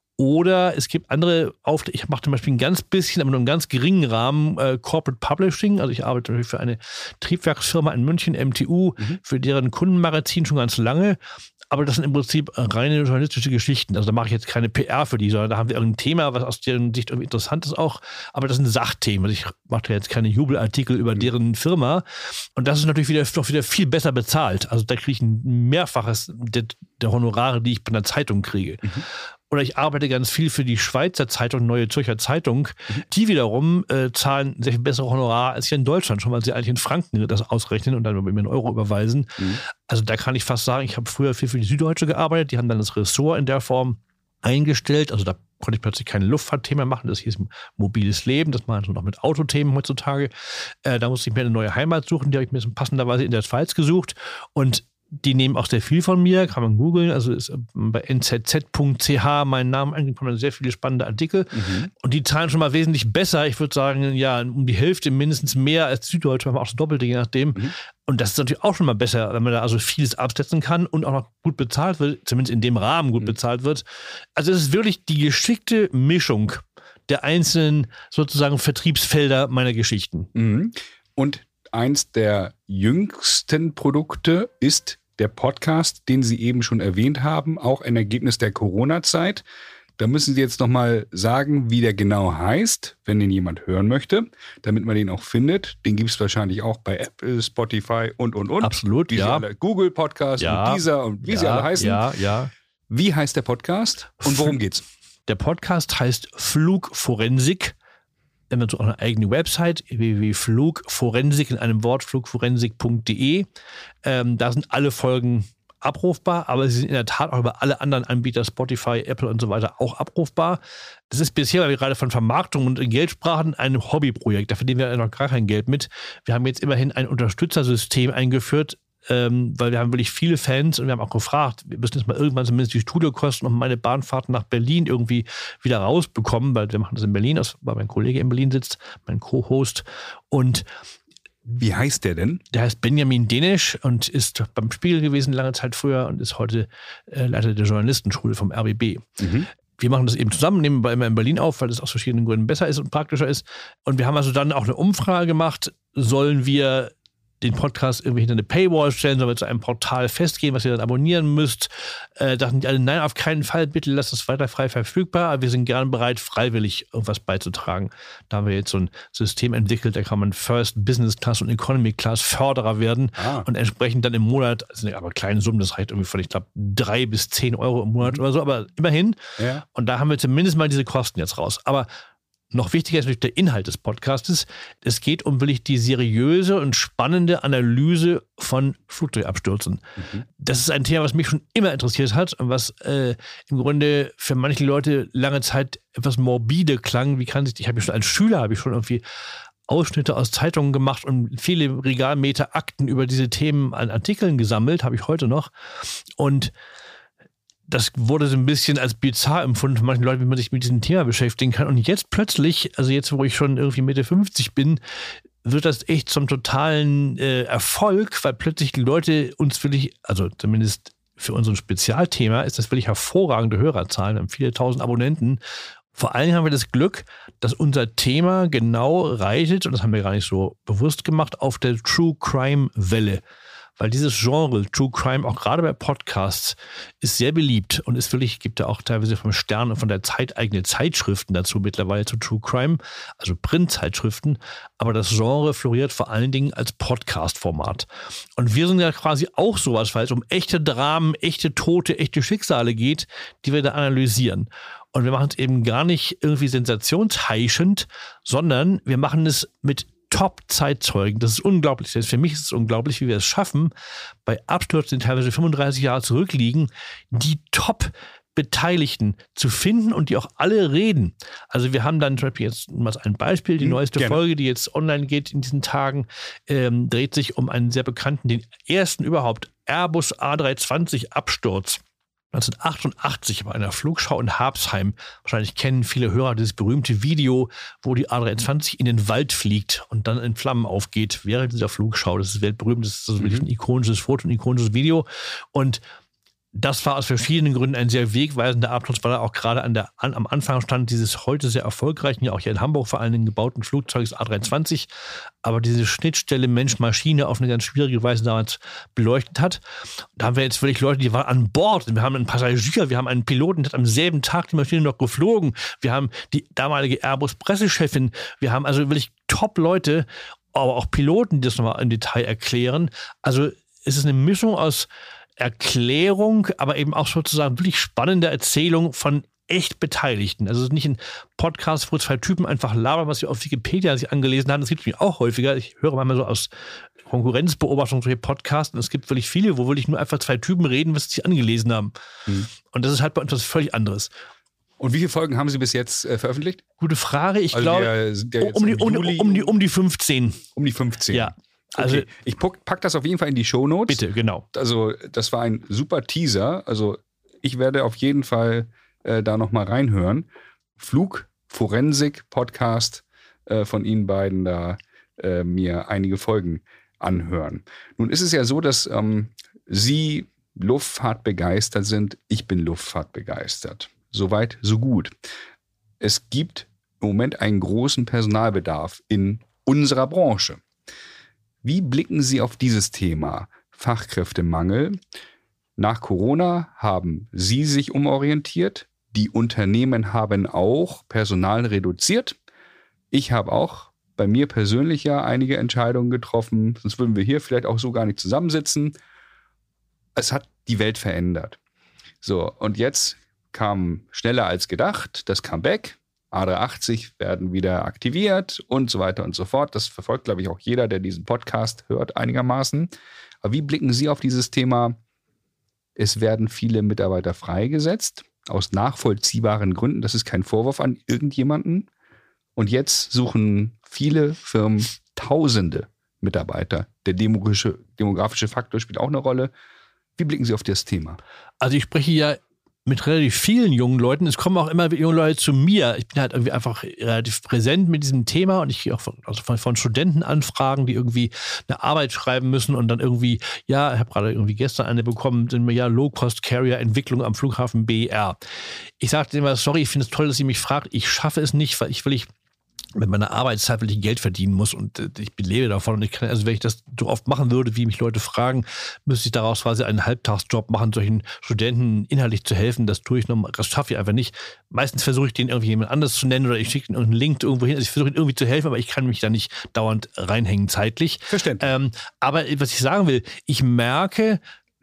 Oder es gibt andere Aufträge, ich mache zum Beispiel ein ganz bisschen, aber nur im ganz geringen Rahmen äh, Corporate Publishing. Also ich arbeite natürlich für eine Triebwerksfirma in München, M T U, mhm. für deren Kundenmagazin schon ganz lange. Aber das sind im Prinzip reine journalistische Geschichten. Also da mache ich jetzt keine P R für die, sondern da haben wir irgendein Thema, was aus deren Sicht irgendwie interessant ist auch. Aber das sind Sachthemen. Also ich mache da jetzt keine Jubelartikel über deren Firma. Und das ist natürlich wieder, doch wieder viel besser bezahlt. Also da kriege ich ein Mehrfaches der, der Honorare, die ich bei einer Zeitung kriege. Mhm. Oder ich arbeite ganz viel für die Schweizer Zeitung, Neue Zürcher Zeitung. Mhm. Die wiederum äh, zahlen sehr viel bessere Honorare als hier in Deutschland, schon weil sie eigentlich in Franken das ausrechnen und dann mir einen Euro überweisen. Mhm. Also da kann ich fast sagen, ich habe früher viel für die Süddeutsche gearbeitet. Die haben dann das Ressort in der Form eingestellt. Also da konnte ich plötzlich kein Luftfahrtthema machen. Das hieß mobiles Leben. Das machen wir noch mit Autothemen heutzutage. Äh, da musste ich mir eine neue Heimat suchen. Die habe ich mir passenderweise in der Schweiz gesucht. Und die nehmen auch sehr viel von mir, kann man googeln, also ist bei n z z punkt c h mein Name eingegeben, kommen sehr viele spannende Artikel mhm. und die zahlen schon mal wesentlich besser, ich würde sagen, ja, um die Hälfte mindestens mehr als Süddeutsche, aber auch das Doppelte, je nachdem. Mhm. Und das ist natürlich auch schon mal besser, wenn man da also vieles absetzen kann und auch noch gut bezahlt wird, zumindest in dem Rahmen gut mhm. bezahlt wird. Also es ist wirklich die geschickte Mischung der einzelnen sozusagen Vertriebsfelder meiner Geschichten. Mhm. Und eins der jüngsten Produkte ist der Podcast, den Sie eben schon erwähnt haben, auch ein Ergebnis der Corona-Zeit. Da müssen Sie jetzt nochmal sagen, wie der genau heißt, wenn den jemand hören möchte, damit man den auch findet. Den gibt es wahrscheinlich auch bei Apple, Spotify und, und, und. Absolut, wie ja. Sie alle, Google Podcast ja. und dieser und wie ja, sie alle heißen. Ja, ja. Wie heißt der Podcast und worum geht's? Der Podcast heißt Flugforensik. Wir haben auch eine eigene Website, w w w punkt flugforensik in einem Wort, flugforensik punkt de. Ähm, da sind alle Folgen abrufbar, aber sie sind in der Tat auch über alle anderen Anbieter, Spotify, Apple und so weiter, auch abrufbar. Das ist bisher, weil wir gerade von Vermarktung und Geld sprachen, ein Hobbyprojekt. Da verdienen wir noch gar kein Geld mit. Wir haben jetzt immerhin ein Unterstützersystem eingeführt, ähm, weil wir haben wirklich viele Fans und wir haben auch gefragt, wir müssen jetzt mal irgendwann zumindest die Studiokosten und meine Bahnfahrten nach Berlin irgendwie wieder rausbekommen, weil wir machen das in Berlin, weil mein Kollege in Berlin sitzt, mein Co-Host. Und wie heißt der denn? Der heißt Benjamin Denesch und ist beim Spiegel gewesen lange Zeit früher und ist heute äh, Leiter der Journalistenschule vom R B B. Mhm. Wir machen das eben zusammen, nehmen wir immer in Berlin auf, weil das aus verschiedenen Gründen besser ist und praktischer ist. Und wir haben also dann auch eine Umfrage gemacht, sollen wir den Podcast irgendwie hinter eine Paywall stellen, sollen wir zu einem Portal festgehen, was ihr dann abonnieren müsst. Äh, dachten die alle, nein, auf keinen Fall, bitte lasst es weiter frei verfügbar, aber wir sind gern bereit, freiwillig irgendwas beizutragen. Da haben wir jetzt so ein System entwickelt, da kann man First, Business Class und Economy Class Förderer werden ah. und entsprechend dann im Monat, das sind aber kleine Summen, das reicht irgendwie von, ich glaube, drei bis zehn Euro im Monat mhm. oder so, aber immerhin. Ja. Und da haben wir zumindest mal diese Kosten jetzt raus. Aber noch wichtiger ist natürlich der Inhalt des Podcastes. Es geht um wirklich die seriöse und spannende Analyse von Flugzeugabstürzen. Mhm. Das ist ein Thema, was mich schon immer interessiert hat und was äh, im Grunde für manche Leute lange Zeit etwas morbide klang. Wie kann sich, ich habe schon als Schüler habe ich schon irgendwie Ausschnitte aus Zeitungen gemacht und viele Regalmeter Akten über diese Themen an Artikeln gesammelt, habe ich heute noch. Und das wurde so ein bisschen als bizarr empfunden von manchen Leuten, wie man sich mit diesem Thema beschäftigen kann. Und jetzt plötzlich, also jetzt, wo ich schon irgendwie Mitte fünfzig bin, wird das echt zum totalen äh, Erfolg, weil plötzlich die Leute uns wirklich, also zumindest für unser Spezialthema, ist das wirklich hervorragende Hörerzahlen. Wir haben viele tausend Abonnenten. Vor allen Dingen haben wir das Glück, dass unser Thema genau reitet, und das haben wir gar nicht so bewusst gemacht, auf der True Crime Welle. Weil dieses Genre, True Crime, auch gerade bei Podcasts, ist sehr beliebt und ist wirklich, gibt ja auch teilweise vom Stern und von der Zeit eigene Zeitschriften dazu mittlerweile zu True Crime, also Printzeitschriften. Aber das Genre floriert vor allen Dingen als Podcast-Format. Und wir sind ja quasi auch sowas, weil es um echte Dramen, echte Tote, echte Schicksale geht, die wir da analysieren. Und wir machen es eben gar nicht irgendwie sensationsheischend, sondern wir machen es mit Top-Zeitzeugen. Das ist unglaublich. Selbst für mich ist es unglaublich, wie wir es schaffen, bei Abstürzen, die teilweise fünfunddreißig Jahre zurückliegen, die Top-Beteiligten zu finden und die auch alle reden. Also wir haben dann zum Beispiel jetzt mal ein Beispiel, die neueste Gerne. Folge, die jetzt online geht in diesen Tagen, ähm, dreht sich um einen sehr bekannten, den ersten überhaupt Airbus A drei zwanzig Absturz. neunzehnhundertachtundachtzig bei einer Flugschau in Habsheim. Wahrscheinlich kennen viele Hörer dieses berühmte Video, wo die A drei zwanzig in den Wald fliegt und dann in Flammen aufgeht während dieser Flugschau. Das ist weltberühmt, das ist also wirklich ein ikonisches Foto, ein ikonisches Video. Und das war aus verschiedenen Gründen ein sehr wegweisender Abschluss, weil er auch gerade an der, an, am Anfang stand dieses heute sehr erfolgreichen, ja auch hier in Hamburg vor allen Dingen gebauten Flugzeugs A drei zwanzig, aber diese Schnittstelle Mensch-Maschine auf eine ganz schwierige Weise damals beleuchtet hat. Da haben wir jetzt wirklich Leute, die waren an Bord. Wir haben einen Passagier, wir haben einen Piloten, der hat am selben Tag die Maschine noch geflogen. Wir haben die damalige Airbus-Pressechefin. Wir haben also wirklich Top-Leute, aber auch Piloten, die das nochmal im Detail erklären. Also es ist eine Mischung aus Erklärung, aber eben auch sozusagen wirklich spannende Erzählung von echt Beteiligten. Also es ist nicht ein Podcast, wo zwei Typen einfach labern, was sie auf Wikipedia sich angelesen haben. Das gibt es mir auch häufiger. Ich höre manchmal so aus Konkurrenzbeobachtung solche Podcasts und es gibt wirklich viele, wo wirklich nur einfach zwei Typen reden, was sie sich angelesen haben. Mhm. Und das ist halt bei uns was völlig anderes. Und wie viele Folgen haben Sie bis jetzt äh, veröffentlicht? Gute Frage. Ich also glaube, der, der um, die, um, um, die, um die fünfzehn. Um die fünfzehn. Ja. Also, okay. Ich pack das auf jeden Fall in die Shownotes. Bitte, genau. Also das war ein super Teaser. Also ich werde auf jeden Fall äh, da nochmal reinhören. Flugforensik-Podcast äh, von Ihnen beiden da äh, mir einige Folgen anhören. Nun ist es ja so, dass ähm, Sie Luftfahrt begeistert sind. Ich bin Luftfahrt begeistert. Soweit, so gut. Es gibt im Moment einen großen Personalbedarf in unserer Branche. Wie blicken Sie auf dieses Thema Fachkräftemangel? Nach Corona haben Sie sich umorientiert. Die Unternehmen haben auch Personal reduziert. Ich habe auch bei mir persönlich ja einige Entscheidungen getroffen. Sonst würden wir hier vielleicht auch so gar nicht zusammensitzen. Es hat die Welt verändert. So, und jetzt kam schneller als gedacht das Comeback. A drei achtzig werden wieder aktiviert und so weiter und so fort. Das verfolgt, glaube ich, auch jeder, der diesen Podcast hört, einigermaßen. Aber wie blicken Sie auf dieses Thema? Es werden viele Mitarbeiter freigesetzt, aus nachvollziehbaren Gründen. Das ist kein Vorwurf an irgendjemanden. Und jetzt suchen viele Firmen Tausende Mitarbeiter. Der demografische, demografische Faktor spielt auch eine Rolle. Wie blicken Sie auf das Thema? Also ich spreche ja mit relativ vielen jungen Leuten. Es kommen auch immer junge Leute zu mir. Ich bin halt irgendwie einfach relativ präsent mit diesem Thema und ich kriege auch von, also von, von Studenten Anfragen, die irgendwie eine Arbeit schreiben müssen und dann irgendwie, ja, ich habe gerade irgendwie gestern eine bekommen, sind wir ja Low-Cost-Carrier-Entwicklung am Flughafen B R. Ich sagte immer, sorry, ich finde es toll, dass ihr mich fragt. Ich schaffe es nicht, weil ich will ich mit meiner Arbeitszeit, weil ich Geld verdienen muss und äh, ich lebe davon und ich kann, also wenn ich das so oft machen würde, wie mich Leute fragen, müsste ich daraus quasi einen Halbtagsjob machen, solchen Studenten inhaltlich zu helfen. Das tue ich noch, das schaffe ich einfach nicht. Meistens versuche ich den irgendwie jemand anders zu nennen oder ich schicke einen Link irgendwo hin. Also ich versuche ihn irgendwie zu helfen, aber ich kann mich da nicht dauernd reinhängen zeitlich. Verständlich. Ähm, aber was ich sagen will, ich merke,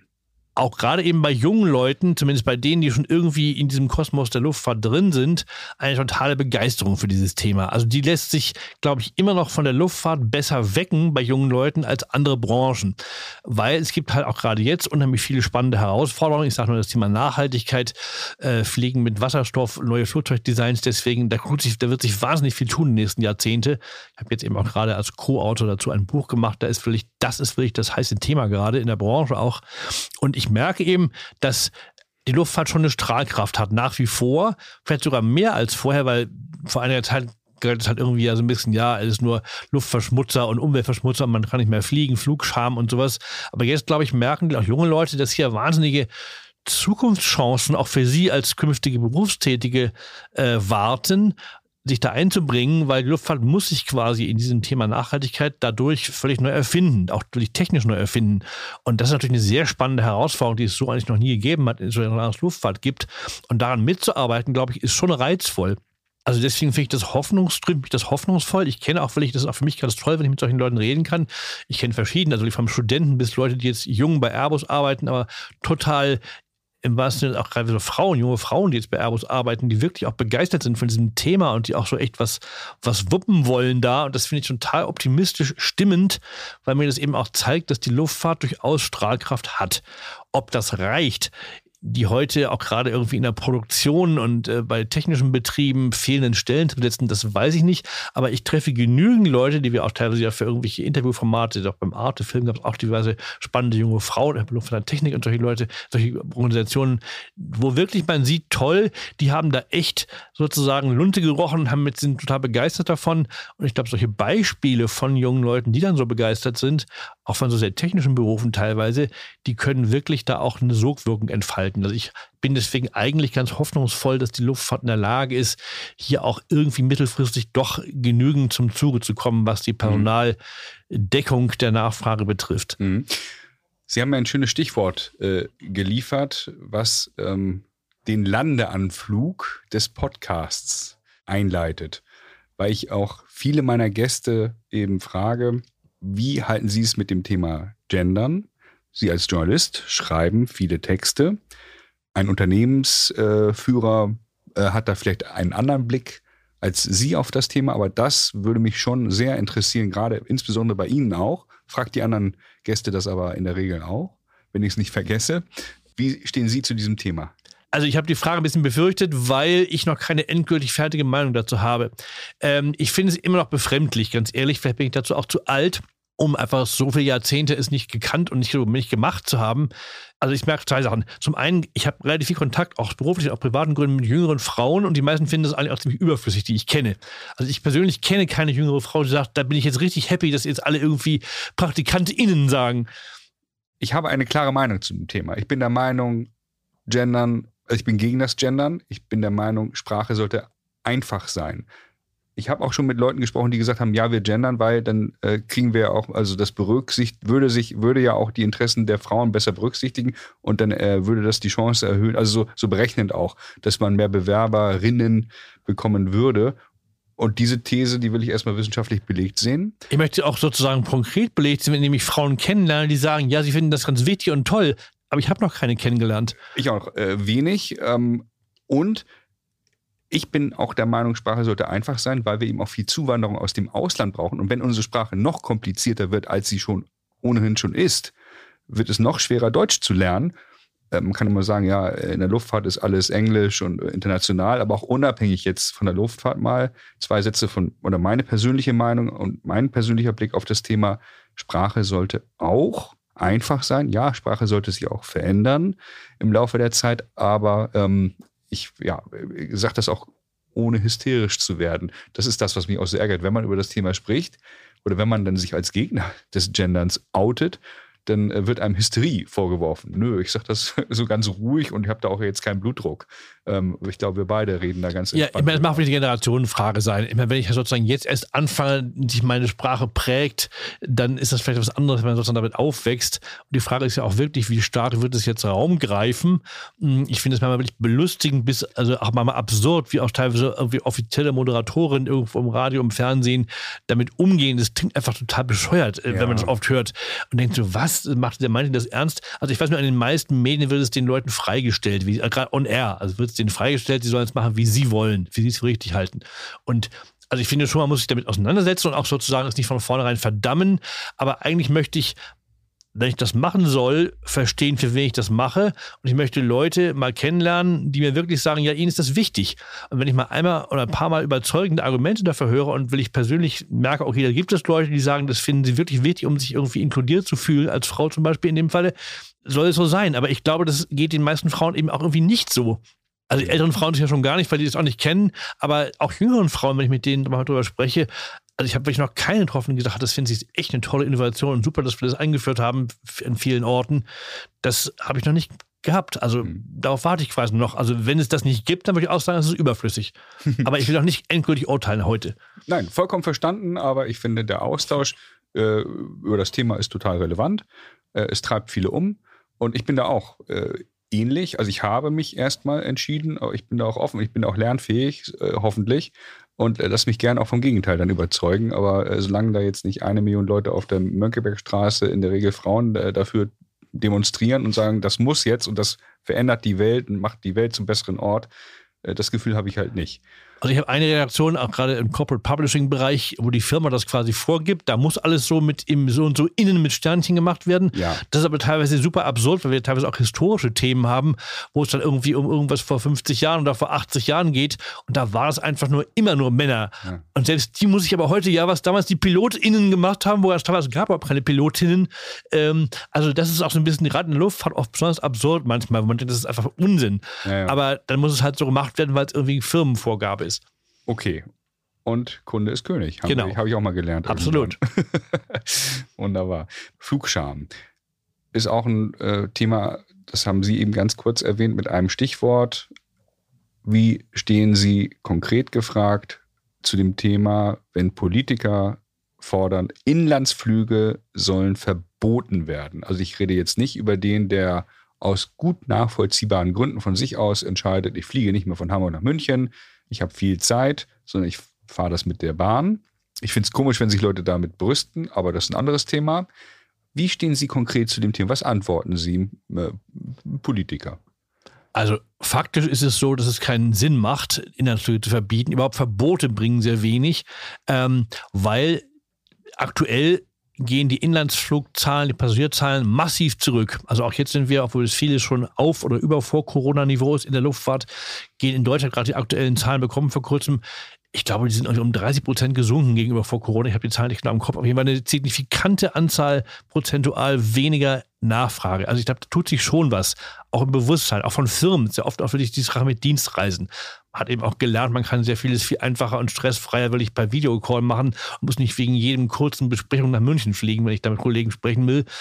auch gerade eben bei jungen Leuten, zumindest bei denen, die schon irgendwie in diesem Kosmos der Luftfahrt drin sind, eine totale Begeisterung für dieses Thema. Also die lässt sich, glaube ich, immer noch von der Luftfahrt besser wecken bei jungen Leuten als andere Branchen. Weil es gibt halt auch gerade jetzt unheimlich viele spannende Herausforderungen. Ich sage nur das Thema Nachhaltigkeit, äh, Fliegen mit Wasserstoff, neue Flugzeugdesigns. Deswegen, da, sich, da wird sich wahnsinnig viel tun in den nächsten Jahrzehnten. Ich habe jetzt eben auch gerade als Co-Autor dazu ein Buch gemacht. Da ist wirklich, das ist wirklich das heiße Thema gerade in der Branche auch. Und ich merke eben, dass die Luftfahrt schon eine Strahlkraft hat, nach wie vor, vielleicht sogar mehr als vorher, weil vor einiger Zeit galt es halt irgendwie ja so ein bisschen, ja, es ist nur Luftverschmutzer und Umweltverschmutzer, man kann nicht mehr fliegen, Flugscham und sowas. Aber jetzt, glaube ich, merken die auch junge Leute, dass hier wahnsinnige Zukunftschancen auch für sie als künftige Berufstätige äh, warten, sich da einzubringen, weil die Luftfahrt muss sich quasi in diesem Thema Nachhaltigkeit dadurch völlig neu erfinden, auch wirklich technisch neu erfinden. Und das ist natürlich eine sehr spannende Herausforderung, die es so eigentlich noch nie gegeben hat, in so einer Luftfahrt gibt. Und daran mitzuarbeiten, glaube ich, ist schon reizvoll. Also deswegen finde ich das hoffnungsströmlich, das hoffnungsvoll. Ich kenne auch wirklich, das ist auch für mich ganz toll, wenn ich mit solchen Leuten reden kann. Ich kenne verschiedene, also vom Studenten bis Leute, die jetzt jung bei Airbus arbeiten, aber total im wahrsten Sinne auch gerade so Frauen, junge Frauen, die jetzt bei Airbus arbeiten, die wirklich auch begeistert sind von diesem Thema und die auch so echt was, was wuppen wollen da. Und das finde ich total optimistisch stimmend, weil mir das eben auch zeigt, dass die Luftfahrt durchaus Strahlkraft hat. Ob das reicht, die heute auch gerade irgendwie in der Produktion und äh, bei technischen Betrieben fehlenden Stellen zu besetzen, das weiß ich nicht. Aber ich treffe genügend Leute, die wir auch teilweise ja für irgendwelche Interviewformate, auch beim Arte-Film gab es auch diverse spannende junge Frauen, von der Technik und solche Leute, solche Organisationen, wo wirklich man sieht, toll, die haben da echt sozusagen Lunte gerochen, haben mit, sind total begeistert davon. Und ich glaube, solche Beispiele von jungen Leuten, die dann so begeistert sind, auch von so sehr technischen Berufen teilweise, die können wirklich da auch eine Sogwirkung entfalten. Also ich bin deswegen eigentlich ganz hoffnungsvoll, dass die Luftfahrt in der Lage ist, hier auch irgendwie mittelfristig doch genügend zum Zuge zu kommen, was die Personaldeckung der Nachfrage betrifft. Mhm. Sie haben ja ein schönes Stichwort äh, geliefert, was ähm, den Landeanflug des Podcasts einleitet. Weil ich auch viele meiner Gäste eben frage, wie halten Sie es mit dem Thema Gendern? Sie als Journalist schreiben viele Texte. Ein Unternehmensführer äh, hat da vielleicht einen anderen Blick als Sie auf das Thema, aber das würde mich schon sehr interessieren, gerade insbesondere bei Ihnen auch. Fragt die anderen Gäste das aber in der Regel auch, wenn ich es nicht vergesse. Wie stehen Sie zu diesem Thema? Also ich habe die Frage ein bisschen befürchtet, weil ich noch keine endgültig fertige Meinung dazu habe. Ähm, ich finde es immer noch befremdlich, ganz ehrlich, vielleicht bin ich dazu auch zu alt, um einfach so viele Jahrzehnte es nicht gekannt und nicht, nicht gemacht zu haben. Also ich merke zwei Sachen. Zum einen, ich habe relativ viel Kontakt, auch beruflich, auch privaten Gründen, mit jüngeren Frauen und die meisten finden das eigentlich auch ziemlich überflüssig, die ich kenne. Also ich persönlich kenne keine jüngere Frau, die sagt, da bin ich jetzt richtig happy, dass jetzt alle irgendwie PraktikantInnen sagen. Ich habe eine klare Meinung zu dem Thema. Ich bin der Meinung, Gendern, also ich bin gegen das Gendern. Ich bin der Meinung, Sprache sollte einfach sein. Ich habe auch schon mit Leuten gesprochen, die gesagt haben, ja, wir gendern, weil dann äh, kriegen wir auch, also das berücksichtigt, würde sich, würde ja auch die Interessen der Frauen besser berücksichtigen und dann äh, würde das die Chance erhöhen, also so, so berechnend auch, dass man mehr Bewerberinnen bekommen würde. Und diese These, die will ich erstmal wissenschaftlich belegt sehen. Ich möchte auch sozusagen konkret belegt sehen, wenn ich Frauen kennenlerne, die sagen, ja, sie finden das ganz wichtig und toll, aber ich habe noch keine kennengelernt. Ich auch äh, wenig. Ähm, und ich bin auch der Meinung, Sprache sollte einfach sein, weil wir eben auch viel Zuwanderung aus dem Ausland brauchen. Und wenn unsere Sprache noch komplizierter wird, als sie schon ohnehin schon ist, wird es noch schwerer, Deutsch zu lernen. Man kann immer sagen, ja, in der Luftfahrt ist alles Englisch und international, aber auch unabhängig jetzt von der Luftfahrt mal zwei Sätze von, oder meine persönliche Meinung und mein persönlicher Blick auf das Thema Sprache sollte auch einfach sein. Ja, Sprache sollte sich auch verändern im Laufe der Zeit, aber ähm, ich ja, sage das auch ohne hysterisch zu werden. Das ist das, was mich auch so ärgert, wenn man über das Thema spricht oder wenn man dann sich als Gegner des Genderns outet, dann wird einem Hysterie vorgeworfen. Nö, ich sage das so ganz ruhig und ich habe da auch jetzt keinen Blutdruck. Ähm, ich glaube, wir beide reden da ganz entspannt. Ja, ich meine, das mag wirklich eine Generationenfrage sein. Ich meine, wenn ich sozusagen jetzt erst anfange, sich meine Sprache prägt, dann ist das vielleicht was anderes, wenn man sozusagen damit aufwächst. Und die Frage ist ja auch wirklich, wie stark wird es jetzt Raum greifen? Ich finde es manchmal wirklich belustigend, bis also auch manchmal absurd, wie auch teilweise irgendwie offizielle Moderatoren irgendwo im Radio, im Fernsehen damit umgehen. Das klingt einfach total bescheuert, ja, wenn man das oft hört. Und denkt so, was macht der, meint ihr das ernst? Also ich weiß nur, in den meisten Medien wird es den Leuten freigestellt, wie gerade on air, also wird es denen freigestellt, sie sollen es machen, wie sie wollen, wie sie es für richtig halten. Und also ich finde schon, man muss sich damit auseinandersetzen und auch sozusagen es nicht von vornherein verdammen, aber eigentlich möchte ich, wenn ich das machen soll, verstehen, für wen ich das mache. Und ich möchte Leute mal kennenlernen, die mir wirklich sagen, ja, ihnen ist das wichtig. Und wenn ich mal einmal oder ein paar Mal überzeugende Argumente dafür höre und will ich persönlich merke, okay, da gibt es Leute, die sagen, das finden sie wirklich wichtig, um sich irgendwie inkludiert zu fühlen, als Frau zum Beispiel in dem Falle, soll es so sein. Aber ich glaube, das geht den meisten Frauen eben auch irgendwie nicht so. Also die älteren Frauen sich ja schon gar nicht, weil die das auch nicht kennen. Aber auch jüngeren Frauen, wenn ich mit denen mal drüber spreche, also ich habe wirklich noch keinen getroffen, die gesagt hat, das finde ich echt eine tolle Innovation und super, dass wir das eingeführt haben in vielen Orten. Das habe ich noch nicht gehabt. Also mhm. darauf warte ich quasi noch. Also wenn es das nicht gibt, dann würde ich auch sagen, es ist überflüssig. Aber ich will auch nicht endgültig urteilen heute. Nein, vollkommen verstanden, aber ich finde, der Austausch äh, über das Thema ist total relevant. Äh, es treibt viele um und ich bin da auch äh, ähnlich. Also ich habe mich erstmal entschieden, aber ich bin da auch offen, ich bin da auch lernfähig, äh, hoffentlich. Und äh, lass mich gerne auch vom Gegenteil dann überzeugen. Aber äh, solange da jetzt nicht eine Million Leute auf der Mönckebergstraße, in der Regel Frauen, äh, dafür demonstrieren und sagen, das muss jetzt und das verändert die Welt und macht die Welt zum besseren Ort, äh, das Gefühl habe ich halt nicht. Also ich habe eine Redaktion, auch gerade im Corporate Publishing Bereich, wo die Firma das quasi vorgibt, da muss alles so mit im so und so innen mit Sternchen gemacht werden. Ja. Das ist aber teilweise super absurd, weil wir teilweise auch historische Themen haben, wo es dann irgendwie um irgendwas vor fünfzig Jahren oder vor achtzig Jahren geht und da war es einfach nur immer nur Männer. Ja. Und selbst die muss ich aber heute, ja, was damals die PilotInnen gemacht haben, wo es teilweise gab auch keine Pilotinnen. Ähm, also das ist auch so ein bisschen, gerade in der Luftfahrt oft besonders absurd manchmal, wo man denkt, das ist einfach Unsinn. Ja, ja. Aber dann muss es halt so gemacht werden, weil es irgendwie Firmenvorgabe ist. Okay. Und Kunde ist König. Habe genau. ich, hab ich auch mal gelernt. Absolut. Wunderbar. Flugscham ist auch ein äh, Thema, das haben Sie eben ganz kurz erwähnt mit einem Stichwort. Wie stehen Sie konkret gefragt zu dem Thema, wenn Politiker fordern, Inlandsflüge sollen verboten werden? Also ich rede jetzt nicht über den, der aus gut nachvollziehbaren Gründen von sich aus entscheidet, ich fliege nicht mehr von Hamburg nach München, ich habe viel Zeit, sondern ich fahre das mit der Bahn. Ich finde es komisch, wenn sich Leute damit brüsten, aber das ist ein anderes Thema. Wie stehen Sie konkret zu dem Thema? Was antworten Sie, äh, Politiker? Also faktisch ist es so, dass es keinen Sinn macht, Inlandsflüge zu verbieten. Überhaupt Verbote bringen sehr wenig, ähm, weil aktuell gehen die Inlandsflugzahlen, die Passagierzahlen massiv zurück. Also auch jetzt sind wir, obwohl es viele schon auf oder über Vor-Corona-Niveau ist in der Luftfahrt, gehen in Deutschland gerade die aktuellen Zahlen bekommen vor kurzem. Ich glaube, die sind um dreißig Prozent gesunken gegenüber vor Corona. Ich habe die Zahlen nicht genau im Kopf. Auf jeden Fall eine signifikante Anzahl prozentual weniger Nachfrage. Also ich glaube, da tut sich schon was. Auch im Bewusstsein, auch von Firmen. Das ist ja oft auch wirklich die Sache mit Dienstreisen. Man hat eben auch gelernt, man kann sehr vieles viel einfacher und stressfreier wirklich per Videocall machen und muss nicht wegen jedem kurzen Besprechung nach München fliegen, wenn ich da mit Kollegen sprechen will.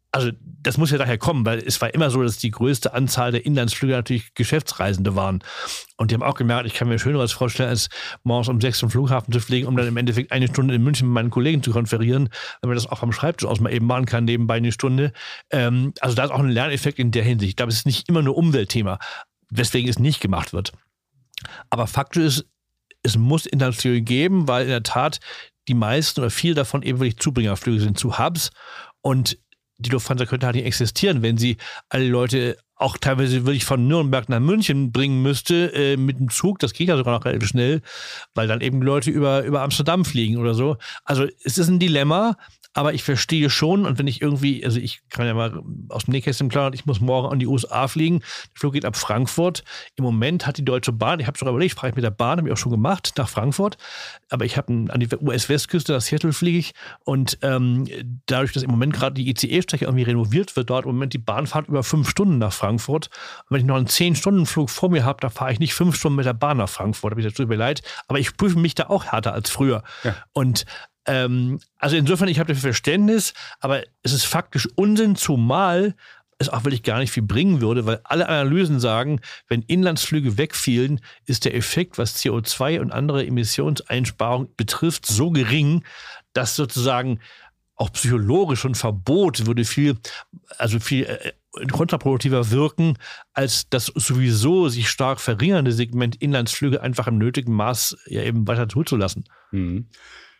Also das muss ja daher kommen, weil es war immer so, dass die größte Anzahl der Inlandsflüge natürlich Geschäftsreisende waren. Und die haben auch gemerkt, ich kann mir Schöneres vorstellen, als morgens um sechs zum Flughafen zu fliegen, um dann im Endeffekt eine Stunde in München mit meinen Kollegen zu konferieren, wenn man das auch am Schreibtisch aus mal eben machen kann, nebenbei eine Stunde. Ähm, also da ist auch ein Lerneffekt in der Hinsicht. Ich glaube, es ist nicht immer nur Umweltthema, weswegen es nicht gemacht wird. Aber Fakt ist, es muss Inlandsflüge geben, weil in der Tat die meisten oder viel davon eben wirklich Zubringerflüge sind zu Hubs. Und die Lufthansa könnte halt nicht existieren, wenn sie alle Leute auch teilweise wirklich von Nürnberg nach München bringen müsste äh, mit dem Zug. Das geht ja sogar noch relativ schnell, weil dann eben Leute über, über Amsterdam fliegen oder so. Also es ist ein Dilemma, aber ich verstehe schon, und wenn ich irgendwie, also ich kann ja mal aus dem Nähkästchen planen, ich muss morgen an die U S A fliegen, der Flug geht ab Frankfurt. Im Moment hat die Deutsche Bahn, ich habe sogar überlegt, fahre ich mit der Bahn, habe ich auch schon gemacht, nach Frankfurt, aber ich habe an die U S-Westküste, nach Seattle fliege ich, und ähm, dadurch, dass im Moment gerade die I C E-Strecke irgendwie renoviert wird, dauert im Moment die Bahnfahrt über fünf Stunden nach Frankfurt. Und wenn ich noch einen zehn-Stunden-Flug vor mir habe, da fahre ich nicht fünf Stunden mit der Bahn nach Frankfurt, da bin ich dazu mir leid, aber ich prüfe mich da auch härter als früher. Ja. Und Ähm, also insofern, ich habe dafür Verständnis, aber es ist faktisch Unsinn, zumal es auch wirklich gar nicht viel bringen würde, weil alle Analysen sagen, wenn Inlandsflüge wegfielen, ist der Effekt, was C O zwei und andere Emissionseinsparungen betrifft, so gering, dass sozusagen auch psychologisch ein Verbot würde viel, also viel äh, kontraproduktiver wirken, als das sowieso sich stark verringernde Segment Inlandsflüge einfach im nötigen Maß ja eben weiter zuzulassen. Mhm.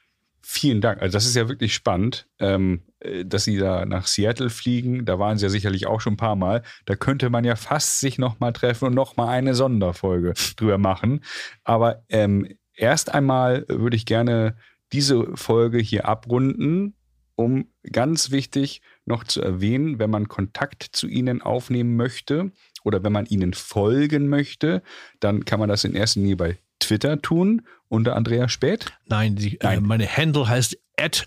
Vielen Dank. Also das ist ja wirklich spannend, ähm, dass Sie da nach Seattle fliegen. Da waren Sie ja sicherlich auch schon ein paar Mal. Da könnte man ja fast sich nochmal treffen und nochmal eine Sonderfolge drüber machen. Aber ähm, erst einmal würde ich gerne diese Folge hier abrunden, um ganz wichtig noch zu erwähnen, wenn man Kontakt zu Ihnen aufnehmen möchte oder wenn man Ihnen folgen möchte, dann kann man das in erster Linie bei Twitter tun, unter Andreas Späth? Nein, die, Nein. Äh, meine Handle heißt at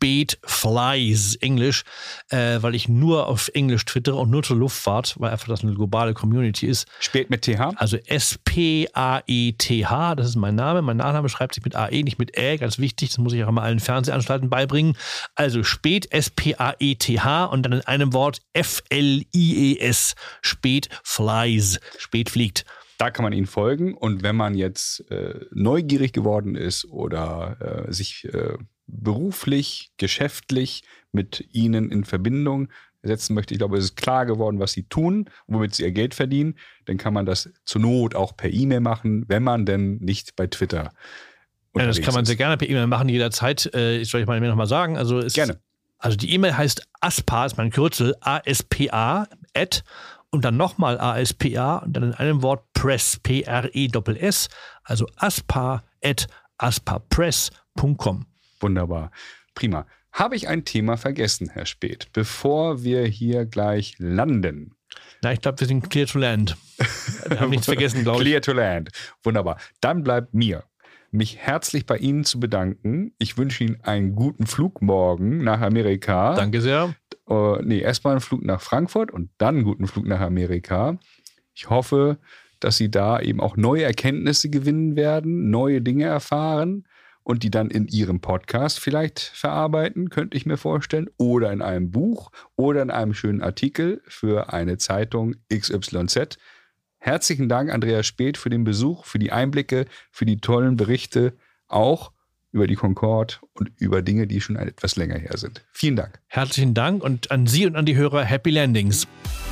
spätflies, Englisch, äh, weil ich nur auf Englisch twittere und nur zur Luftfahrt, weil einfach das eine globale Community ist. Späth mit T H? Also S P A E T H, das ist mein Name. Mein Nachname schreibt sich mit A E, nicht mit Ä, ganz wichtig, das muss ich auch immer allen Fernsehanstalten beibringen. Also Späth, S P A E T H und dann in einem Wort F L I E S, Spätflies, Spät fliegt. Da kann man Ihnen folgen, und wenn man jetzt äh, neugierig geworden ist oder äh, sich äh, beruflich, geschäftlich mit Ihnen in Verbindung setzen möchte, ich glaube, es ist klar geworden, was Sie tun, womit Sie Ihr Geld verdienen, dann kann man das zur Not auch per E-Mail machen, wenn man denn nicht bei Twitter Ja, das kann man sehr gerne per E-Mail machen, jederzeit. Äh, ich soll ich mal noch mal sagen. Also es, gerne. Also die E-Mail heißt aspa, ist mein Kürzel, A S P A, at, und dann nochmal A S P A und dann in einem Wort Press, P R E S S, also aspa at aspapress punkt com. Wunderbar, prima. Habe ich ein Thema vergessen, Herr Späth, bevor wir hier gleich landen? Na, ich glaube, wir sind clear to land. Wir haben nichts vergessen, glaube ich. Clear to land, wunderbar. Dann bleibt mir, mich herzlich bei Ihnen zu bedanken. Ich wünsche Ihnen einen guten Flug morgen nach Amerika. Danke sehr. Uh, nee, erstmal einen Flug nach Frankfurt und dann einen guten Flug nach Amerika. Ich hoffe, dass Sie da eben auch neue Erkenntnisse gewinnen werden, neue Dinge erfahren und die dann in Ihrem Podcast vielleicht verarbeiten, könnte ich mir vorstellen, oder in einem Buch oder in einem schönen Artikel für eine Zeitung X Y Z. Herzlichen Dank, Andreas Späth, für den Besuch, für die Einblicke, für die tollen Berichte, auch über die Concorde und über Dinge, die schon etwas länger her sind. Vielen Dank. Herzlichen Dank und an Sie und an die Hörer Happy Landings.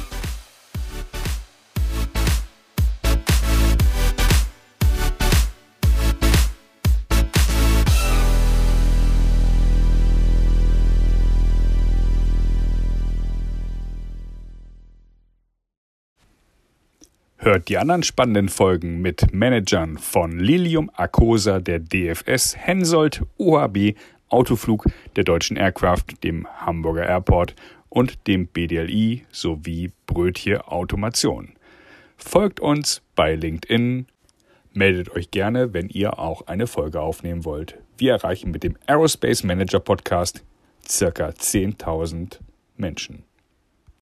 Hört die anderen spannenden Folgen mit Managern von Lilium, Arcosa, der D F S, Hensoldt, O H B, Autoflug, der Deutschen Aircraft, dem Hamburger Airport und dem B D L I sowie Brötje Automation. Folgt uns bei LinkedIn, meldet euch gerne, wenn ihr auch eine Folge aufnehmen wollt. Wir erreichen mit dem Aerospace Manager Podcast circa zehntausend Menschen.